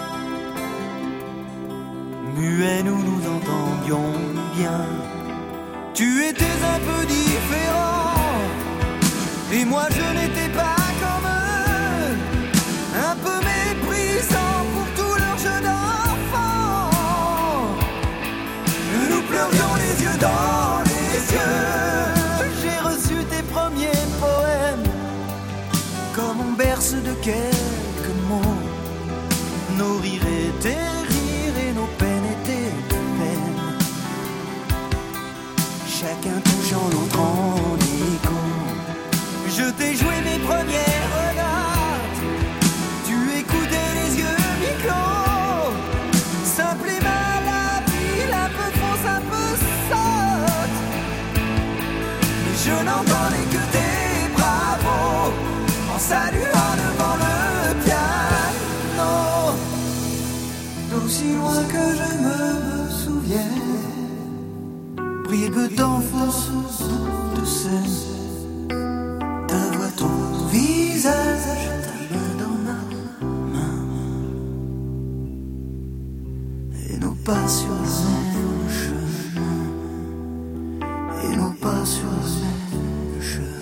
M: Muets, nous nous entendions bien. Tu étais un peu différent, et moi je n'étais pas comme eux. Un peu méprisant pour tout leur jeu d'enfant. Nous pleurions les yeux dans les yeux. J'ai reçu tes premiers poèmes, comme on berce de quelques mots. Nos rires étaient rires et nos peines étaient peines, chacun touchant l'autre en écho. Je t'ai joué mes premières regards, tu écoutais les yeux mi-clos. Simple et malhabile, un peu fausse, un peu sotte, mais je n'entendais que tes bravos en saluant devant le piano. D'aussi loin que je me souviens, bribes d'enfance de scène, ta voix, ton visage, ta main dans ma main, et nos pas sur le même chemin, et nos pas sur le même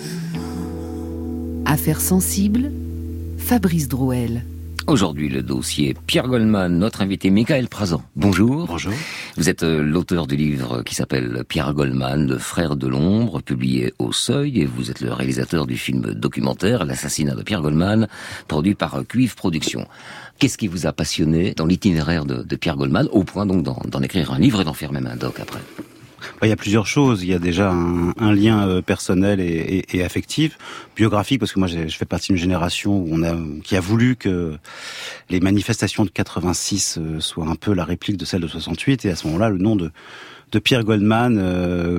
M: chemin.
B: Affaires sensibles, Fabrice Drouel.
A: Aujourd'hui, le dossier Pierre Goldman, notre invité Michael Prazan. Bonjour.
N: Bonjour.
A: Vous êtes l'auteur du livre qui s'appelle Pierre Goldman, le frère de l'ombre, publié au Seuil, et vous êtes le réalisateur du film documentaire L'assassinat de Pierre Goldman, produit par Cuivre Productions. Qu'est-ce qui vous a passionné dans l'itinéraire de, de Pierre Goldman, au point donc d'en, d'en écrire un livre et d'en faire même un doc après ?
N: Il y a plusieurs choses. Il y a déjà un, un lien euh, personnel et, et, et affectif, biographique, parce que moi je fais partie d'une génération où on a, qui a voulu que les manifestations de quatre-vingt-six euh, soient un peu la réplique de celles de soixante-huit, et à ce moment-là, le nom de de Pierre Goldman, euh,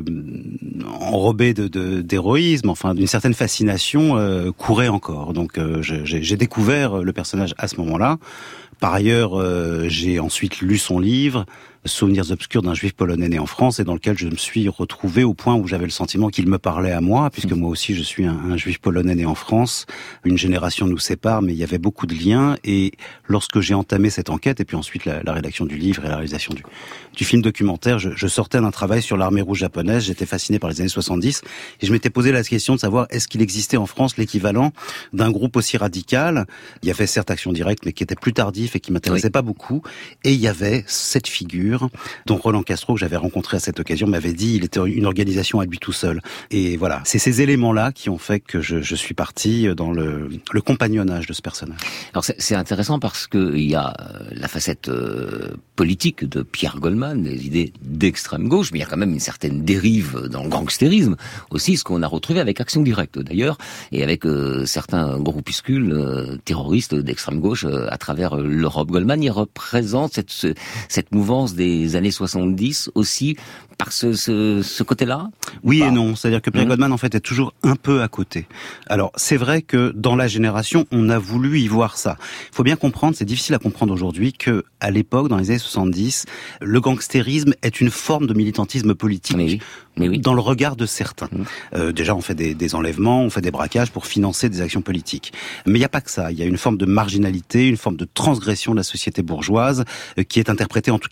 N: enrobé de, de, d'héroïsme, enfin d'une certaine fascination, euh, courait encore. Donc euh, j'ai, j'ai découvert le personnage à ce moment-là. Par ailleurs, euh, j'ai ensuite lu son livre, Souvenirs obscurs d'un juif polonais né en France, et dans lequel je me suis retrouvé au point où j'avais le sentiment qu'il me parlait à moi, puisque moi aussi je suis un, un juif polonais né en France. Une génération nous sépare, mais il y avait beaucoup de liens, et lorsque j'ai entamé cette enquête, et puis ensuite la, la rédaction du livre et la réalisation du, du film documentaire, je, je sortais d'un travail sur l'armée rouge japonaise, j'étais fasciné par les années soixante-dix, et je m'étais posé la question de savoir est-ce qu'il existait en France l'équivalent d'un groupe aussi radical. Il y avait certes Action Directe, mais qui était plus tardif et qui m'intéressait oui. pas beaucoup, et il y avait cette figure dont Roland Castro, que j'avais rencontré à cette occasion, m'avait dit il était une organisation à lui tout seul. Et voilà, c'est ces éléments-là qui ont fait que je, je suis parti dans le, le compagnonnage de ce personnage.
A: Alors c'est, c'est intéressant parce que il y a la facette euh, politique de Pierre Goldman, des idées d'extrême gauche, mais il y a quand même une certaine dérive dans le gangstérisme aussi, ce qu'on a retrouvé avec Action Directe d'ailleurs, et avec euh, certains groupuscules euh, terroristes d'extrême gauche euh, à travers l'Europe. Goldman, il représente cette, ce, cette mouvance des des années soixante-dix aussi par ce, ce, ce côté-là ?
N: Oui et non, c'est-à-dire que Pierre mmh. Goldman en fait est toujours un peu à côté. Alors c'est vrai que dans la génération, on a voulu y voir ça. Il faut bien comprendre, c'est difficile à comprendre aujourd'hui, que à l'époque, dans les années soixante-dix, le gangstérisme est une forme de militantisme politique.
A: Mais oui. Mais oui.
N: Dans le regard de certains. Mmh. Euh, déjà, on fait des, des enlèvements, on fait des braquages pour financer des actions politiques. Mais il n'y a pas que ça. Il y a une forme de marginalité, une forme de transgression de la société bourgeoise, euh, qui est interprétée en tout cas comme telle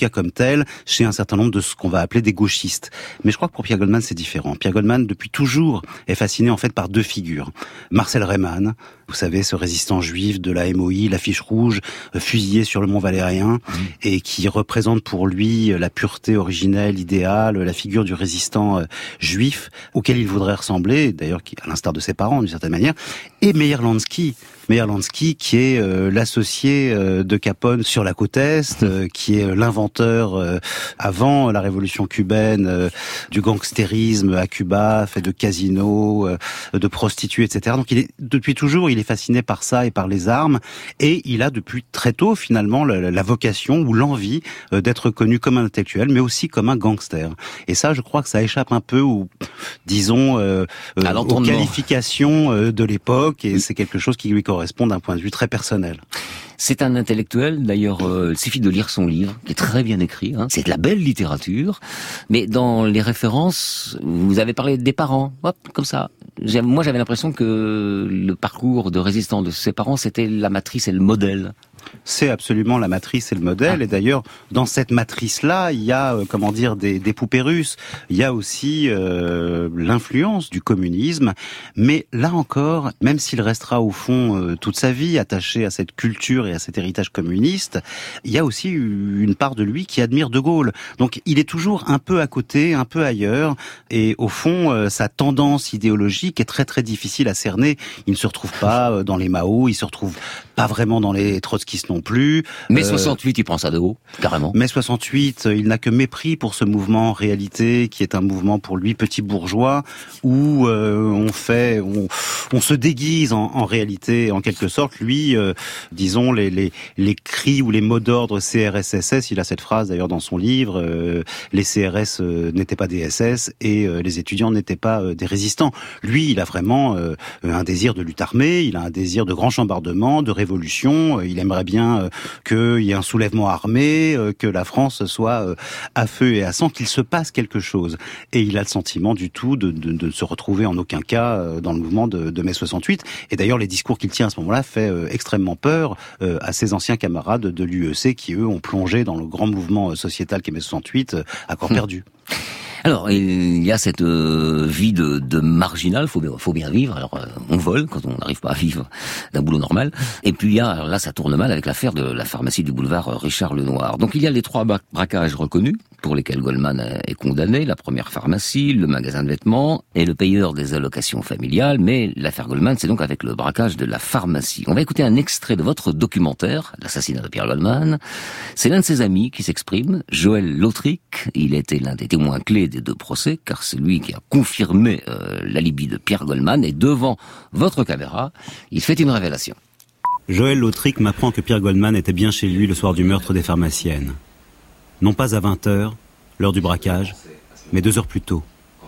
N: clientèle chez un certain nombre de ce qu'on va appeler des gauchistes. Mais je crois que pour Pierre Goldman, c'est différent. Pierre Goldman, depuis toujours, est fasciné en fait par deux figures. Marcel Reymann, vous savez, ce résistant juif de la M O I, l'affiche rouge, fusillé sur le Mont Valérien, mmh. et qui représente pour lui la pureté originelle, idéale, la figure du résistant euh, juif auquel il voudrait ressembler, d'ailleurs à l'instar de ses parents d'une certaine manière, et Meyer Lansky. Meyer Lansky, qui est euh, l'associé euh, de Capone sur la côte Est, euh, qui est l'inventeur, euh, avant la révolution cubaine, euh, du gangstérisme à Cuba, fait de casinos, euh, de prostituées, et cetera. Donc il est, depuis toujours, il est fasciné par ça et par les armes, et il a depuis très tôt, finalement, la, la vocation ou l'envie euh, d'être connu comme un intellectuel, mais aussi comme un gangster. Et ça, je crois que ça échappe un peu, ou disons, euh, euh, aux qualifications euh, de l'époque, et c'est quelque chose qui lui correspond d'un point de vue très personnel.
A: C'est un intellectuel, d'ailleurs, euh, il suffit de lire son livre, qui est très bien écrit, hein. C'est de la belle littérature, mais dans les références, vous avez parlé des parents, hop, comme ça. Moi, j'avais l'impression que le parcours de résistant de ses parents, c'était la matrice et le modèle.
N: C'est absolument la matrice et le modèle. Ah. Et d'ailleurs, dans cette matrice-là, il y a, euh, comment dire, des, des poupées russes. Il y a aussi euh, l'influence du communisme. Mais là encore, même s'il restera au fond euh, toute sa vie attaché à cette culture et à cet héritage communiste, il y a aussi une part de lui qui admire De Gaulle. Donc, il est toujours un peu à côté, un peu ailleurs. Et au fond, euh, sa tendance idéologique est très très difficile à cerner. Il ne se retrouve pas euh, dans les Mao, il se retrouve pas vraiment dans les trotskistes non plus.
A: Mai soixante-huit, euh, il prend ça de haut, carrément.
N: Mai soixante-huit, il n'a que mépris pour ce mouvement en réalité, qui est un mouvement pour lui petit bourgeois, où euh, on fait, on, on se déguise en, en réalité, en quelque sorte. Lui, euh, disons, les, les, les cris ou les mots d'ordre C R S S S, il a cette phrase d'ailleurs dans son livre, euh, les C R S euh, n'étaient pas des S S et euh, les étudiants n'étaient pas euh, des résistants. Lui, il a vraiment euh, un désir de lutte armée, il a un désir de grand chambardement, de révolution, il aimerait bien euh, qu'il y ait un soulèvement armé, euh, que la France soit euh, à feu et à sang, qu'il se passe quelque chose. Et il a le sentiment du tout de, de, de se retrouver en aucun cas euh, dans le mouvement de, de mai soixante-huit. Et d'ailleurs, les discours qu'il tient à ce moment-là fait euh, extrêmement peur euh, à ses anciens camarades de l'U E C qui, eux, ont plongé dans le grand mouvement sociétal qu'est mai soixante-huit euh, à corps perdu.
A: Alors, il y a cette euh, vie de, de marginal, faut, faut bien vivre. Alors, euh, on vole quand on n'arrive pas à vivre d'un boulot normal. Et puis, il y a, alors là, ça tourne mal avec l'affaire de la pharmacie du boulevard Richard Lenoir. Donc, il y a les trois braquages reconnus pour lesquels Goldman est condamné. La première pharmacie, le magasin de vêtements et le payeur des allocations familiales. Mais l'affaire Goldman, c'est donc avec le braquage de la pharmacie. On va écouter un extrait de votre documentaire, l'assassinat de Pierre Goldman. C'est l'un de ses amis qui s'exprime, Joël Lautric. Il était l'un des témoins clés des deux procès, car c'est lui qui a confirmé euh, l'alibi de Pierre Goldman, et devant votre caméra, il fait une révélation.
N: Joël Lautric m'apprend que Pierre Goldman était bien chez lui le soir du meurtre des pharmaciennes. Non pas à vingt heures, l'heure du braquage, mais deux heures plus tôt.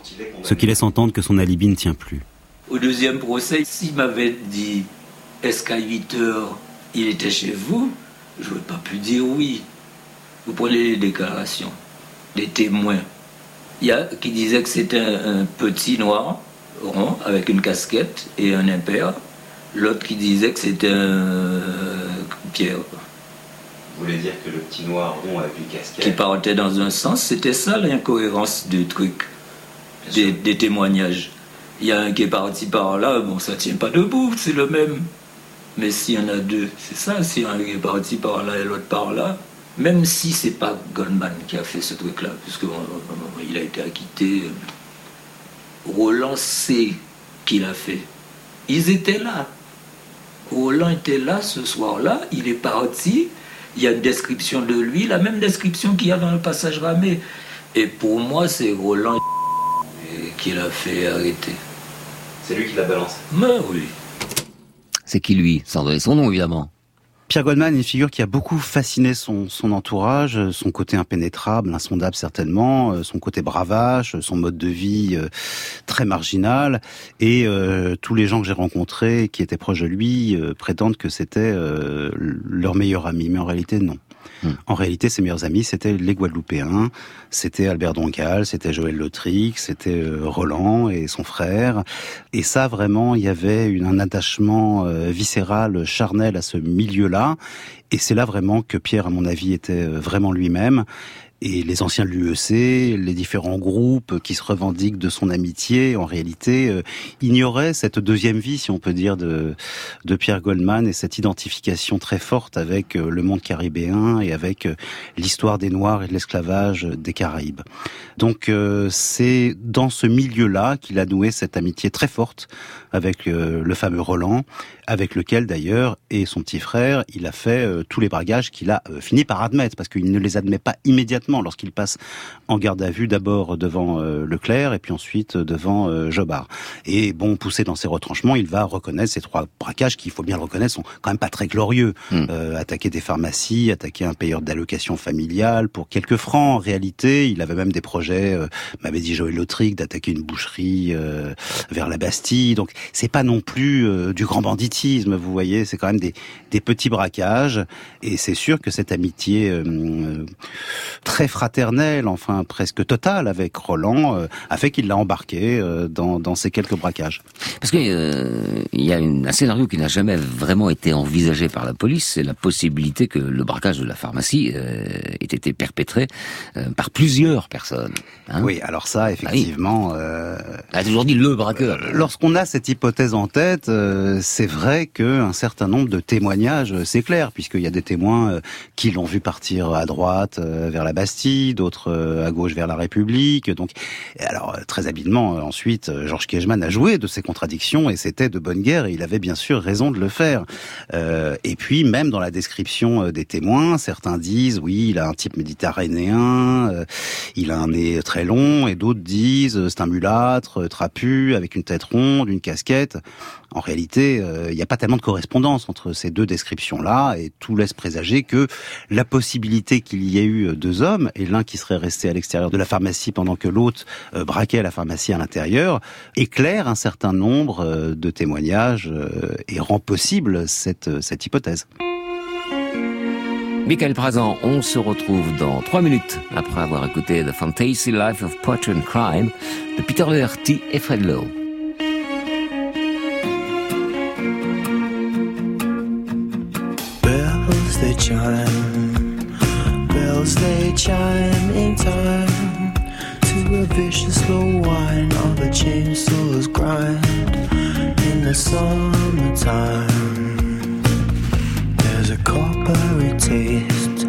N: Ce qui laisse entendre que son alibi ne tient plus.
O: Au deuxième procès, s'il m'avait dit « Est-ce qu'à huit heures, il était chez vous ?» je n'aurais pas pu dire oui. Vous prenez les déclarations, les témoins. Il y a qui disait que c'était un, un petit noir, rond, avec une casquette et un impair. L'autre qui disait que c'était un euh, Pierre.
P: Vous voulez dire que le petit noir rond avec une casquette...
O: Qui partait dans un sens, c'était ça l'incohérence du truc, des, des témoignages. Il y a un qui est parti par là, bon ça tient pas debout, c'est le même. Mais s'il y en a deux, c'est ça, s'il y en a un qui est parti par là et l'autre par là, même si c'est pas Goldman qui a fait ce truc-là, puisqu'il a été acquitté, Roland sait qu'il a fait. Ils étaient là. Roland était là ce soir-là, il est parti, il y a une description de lui, la même description qu'il y a dans le passage ramé. Et pour moi, c'est Roland qui l'a fait arrêter.
P: C'est lui qui l'a balancé.
O: Mais oui.
A: C'est qui lui, sans donner son nom évidemment?
N: Pierre Goldman est une figure qui a beaucoup fasciné son, son entourage, son côté impénétrable, insondable certainement, son côté bravache, son mode de vie euh, très marginal. Et euh, tous les gens que j'ai rencontrés qui étaient proches de lui euh, prétendent que c'était euh, leur meilleur ami. Mais en réalité, non. En réalité, ses meilleurs amis, c'était les Guadeloupéens, c'était Albert Doncal, c'était Joël Lautric, c'était Roland et son frère. Et ça, vraiment, il y avait une, un attachement euh, viscéral, charnel à ce milieu-là. Et c'est là vraiment que Pierre, à mon avis, était vraiment lui-même. Et les anciens de l'U E C, les différents groupes qui se revendiquent de son amitié, en réalité, euh, ignoraient cette deuxième vie, si on peut dire, de, de Pierre Goldman et cette identification très forte avec euh, le monde caribéen et avec euh, l'histoire des Noirs et de l'esclavage des Caraïbes. Donc euh, c'est dans ce milieu-là qu'il a noué cette amitié très forte avec euh, le fameux Roland, avec lequel d'ailleurs, et son petit frère, il a fait euh, tous les bragages qu'il a euh, fini par admettre, parce qu'il ne les admet pas immédiatement lorsqu'il passe en garde à vue, d'abord devant euh, Leclerc, et puis ensuite devant euh, Jobard. Et bon, poussé dans ses retranchements, il va reconnaître ces trois braquages qui, il faut bien le reconnaître, sont quand même pas très glorieux. Mmh. Euh, attaquer des pharmacies, attaquer un payeur d'allocation familiale pour quelques francs, en réalité. Il avait même des projets, euh, m'avait dit Joël Lautric, d'attaquer une boucherie euh, vers la Bastille. Donc c'est pas non plus euh, du grand banditisme, vous voyez, c'est quand même des, des petits braquages, et c'est sûr que cette amitié euh, très fraternelle, enfin presque totale avec Roland, euh, a fait qu'il l'a embarqué euh, dans, dans ces quelques braquages.
A: Parce que euh, il y a une, un scénario qui n'a jamais vraiment été envisagé par la police, c'est la possibilité que le braquage de la pharmacie euh, ait été perpétré euh, par plusieurs personnes. Hein.
N: Oui, alors ça, effectivement...
A: Ah oui. euh, On a toujours dit le braqueur.
N: Euh, lorsqu'on a cette hypothèse en tête, euh, c'est vrai qu'un certain nombre de témoignages s'éclairent, puisqu'il y a des témoins euh, qui l'ont vu partir à droite euh, vers la Bastille, d'autres euh, à gauche vers la République. Donc, alors très habilement, euh, ensuite, Georges Kejman a joué de ces contradictions, et c'était de bonne guerre, et il avait bien sûr raison de le faire. Euh, et puis, même dans la description des témoins, certains disent, oui, il a un type méditerranéen, euh, il a un nez très long, et d'autres disent, c'est un mulâtre, trapu, avec une tête ronde, une casquette. En réalité, euh, il n'y a pas tellement de correspondance entre ces deux descriptions-là, et tout laisse présager que la possibilité qu'il y ait eu deux hommes, et l'un qui serait resté à l'extérieur de la pharmacie pendant que l'autre euh, braquait la pharmacie à l'intérieur, éclaire un certain nombre euh, de témoignages euh, et rend possible cette, cette hypothèse.
A: Michael Prazan, on se retrouve dans trois minutes après avoir écouté The Fantasy Life of Poetry and Crime de Peter Doherty et Fred Lowe.
M: Bells they chime, bells they chime in time to a vicious slow whine of a chainsaw's grind in the summertime. There's a coppery taste,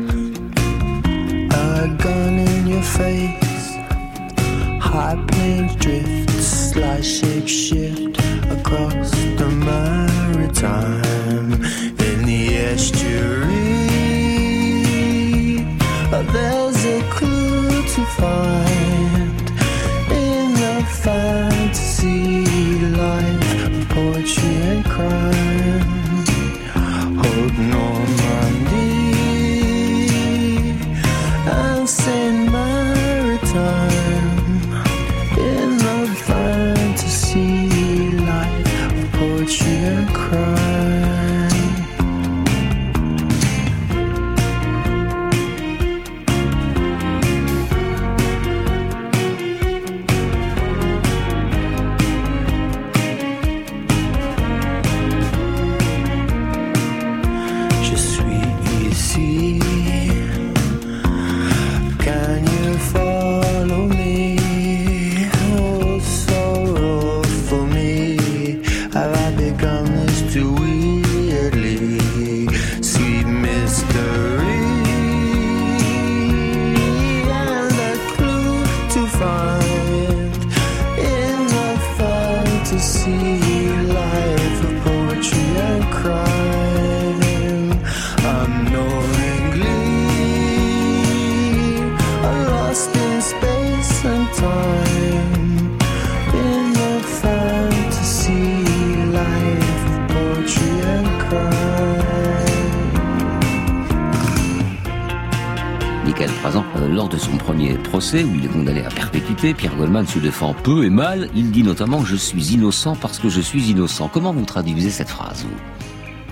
M: a gun in your face. High planes drift, slight shape shift across the maritime. In the estuary, there's a clue to find in the fantasy life of poetry and crime. Old Normandy and Saint Maritime in the fantasy life of poetry and crime.
A: Lors de son premier procès, où il est condamné à perpétuité, Pierre Goldman se défend peu et mal. Il dit notamment « Je suis innocent parce que je suis innocent ». Comment vous traduisez cette phrase, vous ?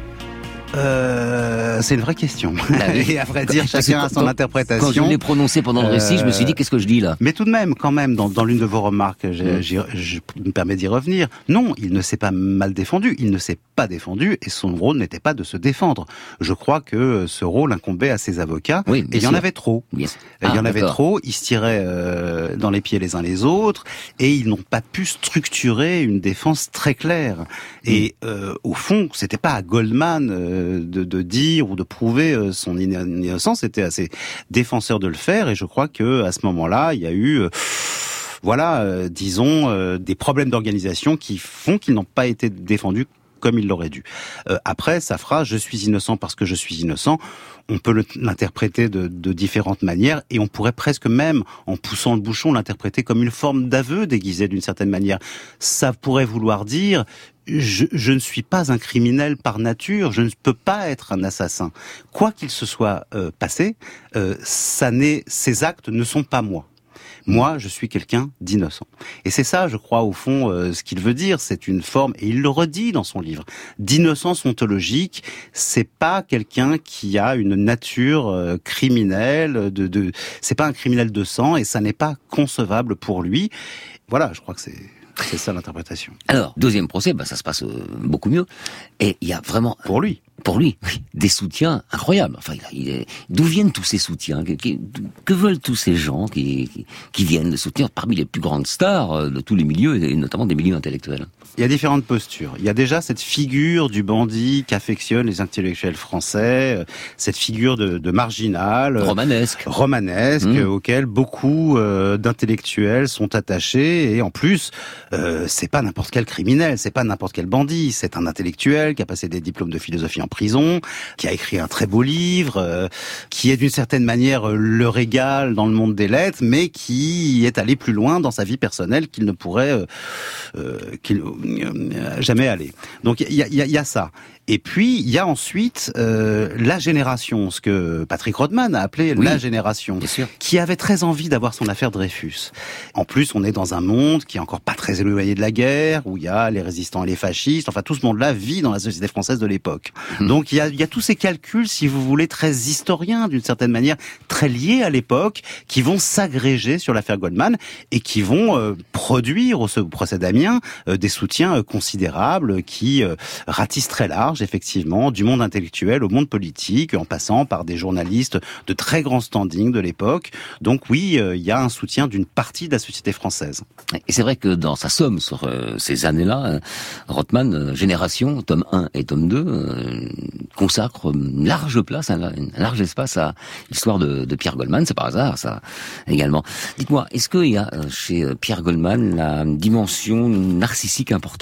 N: Euh, c'est une vraie question.
A: Ah oui.
N: Et à vrai dire, chacun a son
A: quand,
N: interprétation.
A: Quand je l'ai prononcé pendant le récit, euh... je me suis dit, qu'est-ce que je dis là?
N: Mais tout de même, quand même, dans, dans l'une de vos remarques, j'ai, mmh. j'ai, je me permets d'y revenir. Non, il ne s'est pas mal défendu. Il ne s'est pas défendu et son rôle n'était pas de se défendre. Je crois que ce rôle incombait à ses avocats.
A: Oui,
N: et il y en avait trop.
A: Bien.
N: Il
A: Ah,
N: y en avait
A: d'accord.
N: trop. Ils se tiraient euh, dans les pieds les uns les autres et ils n'ont pas pu structurer une défense très claire. Mmh. Et euh, au fond, c'était pas à Goldman euh, de, de dire ou de prouver euh, son innocence. C'était à ses défenseurs de le faire. Et je crois que à ce moment-là, il y a eu euh, voilà, euh, disons, euh, des problèmes d'organisation qui font qu'ils n'ont pas été défendus comme il l'aurait dû. Euh, après, sa phrase « je suis innocent parce que je suis innocent », on peut le, l'interpréter de, de différentes manières et on pourrait presque même, en poussant le bouchon, l'interpréter comme une forme d'aveu déguisé d'une certaine manière. Ça pourrait vouloir dire je, je ne suis pas un criminel par nature, je ne peux pas être un assassin. Quoi qu'il se soit euh, passé, euh, ça n'est, ces actes ne sont pas moi. Moi, je suis quelqu'un d'innocent. Et c'est ça, je crois, au fond, euh, ce qu'il veut dire. C'est une forme, et il le redit dans son livre, d'innocence ontologique. C'est pas quelqu'un qui a une nature euh, criminelle, de, de, c'est pas un criminel de sang, et ça n'est pas concevable pour lui. Voilà, je crois que c'est... C'est ça l'interprétation.
A: Alors, deuxième procès, bah, ça se passe euh, beaucoup mieux. Et il y a vraiment...
N: Pour lui.
A: Pour lui, oui, des soutiens incroyables. Enfin, il est... D'où viennent tous ces soutiens? que, que veulent tous ces gens qui, qui, qui viennent de soutenir parmi les plus grandes stars de tous les milieux, et notamment des milieux intellectuels?
N: Il y a différentes postures. Il y a déjà cette figure du bandit qu'affectionnent les intellectuels français, cette figure de, de marginal,
A: romanesque,
N: romanesque, mmh. auquel beaucoup euh, d'intellectuels sont attachés. Et en plus, euh, c'est pas n'importe quel criminel, c'est pas n'importe quel bandit, c'est un intellectuel qui a passé des diplômes de philosophie en prison, qui a écrit un très beau livre, euh, qui est d'une certaine manière le régal dans le monde des lettres, mais qui est allé plus loin dans sa vie personnelle qu'il ne pourrait euh, euh, qu'il, euh, jamais aller. Donc il y a, y, a, y a ça. Et puis, il y a ensuite euh, la génération, ce que Patrick Rodman a appelé
A: oui,
N: la génération, qui avait très envie d'avoir son affaire Dreyfus. En plus, on est dans un monde qui est encore pas très éloigné de la guerre, où il y a les résistants et les fascistes, enfin tout ce monde-là vit dans la société française de l'époque. Mmh. Donc il y a, il y a tous ces calculs, si vous voulez, très historiens d'une certaine manière, très liés à l'époque, qui vont s'agréger sur l'affaire Goldman et qui vont euh, produire au procès d'Amiens euh, des soutiens euh, considérables qui euh, ratissent très large, effectivement, du monde intellectuel au monde politique, en passant par des journalistes de très grand standing de l'époque. Donc oui, euh, il y a un soutien d'une partie de la société française.
A: Et c'est vrai que dans sa somme sur euh, ces années-là, euh, Rothman, euh, Génération, tome un et tome deux, euh, consacre une large place, un, un large espace à l'histoire de, de Pierre Goldman. C'est par hasard, ça, également. Dites-moi, est-ce qu'il y a euh, chez Pierre Goldman la dimension narcissique importante ?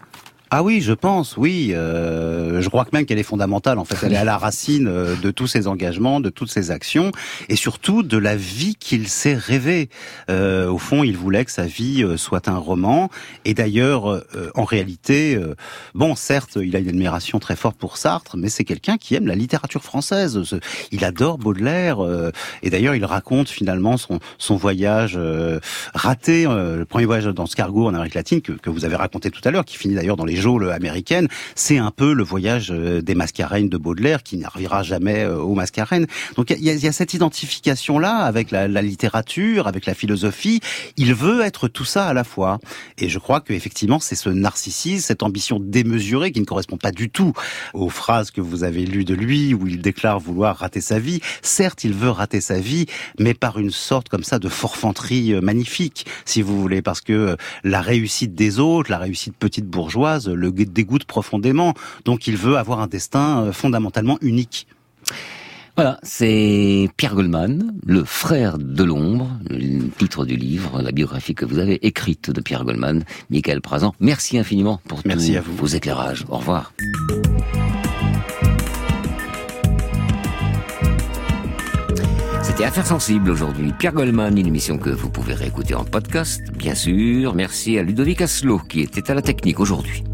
N: Ah oui, je pense, oui. Euh, je crois que même qu'elle est fondamentale. En fait, elle est à la racine euh, de tous ses engagements, de toutes ses actions, et surtout de la vie qu'il s'est rêvée. Euh, au fond, il voulait que sa vie euh, soit un roman. Et d'ailleurs, euh, en réalité, euh, bon, certes, il a une admiration très forte pour Sartre, mais c'est quelqu'un qui aime la littérature française. Il adore Baudelaire. Euh, et d'ailleurs, il raconte finalement son, son voyage euh, raté, euh, le premier voyage dans ce cargo en Amérique latine que, que vous avez raconté tout à l'heure, qui finit d'ailleurs dans les geôles américaines. C'est un peu le voyage des Mascareignes de Baudelaire qui n'arrivera jamais aux Mascareignes. Donc il y, y a cette identification-là avec la, la littérature, avec la philosophie. Il veut être tout ça à la fois. Et je crois que effectivement c'est ce narcissisme, cette ambition démesurée qui ne correspond pas du tout aux phrases que vous avez lues de lui où il déclare vouloir rater sa vie. Certes, il veut rater sa vie, mais par une sorte comme ça de forfanterie magnifique, si vous voulez, parce que la réussite des autres, la réussite petite bourgeoise, le dégoûte profondément. Donc il veut avoir un destin fondamentalement unique.
A: Voilà, c'est Pierre Goldman, le frère de l'ombre, le titre du livre, la biographie que vous avez écrite de Pierre Goldman. Michael Prazan, merci infiniment pour
N: merci
A: tous
N: à vous.
A: vos éclairages. Au revoir. C'était Affaires sensibles aujourd'hui. Pierre Goldman, une émission que vous pouvez réécouter en podcast, bien sûr. Merci à Ludovic Asselot qui était à la technique aujourd'hui.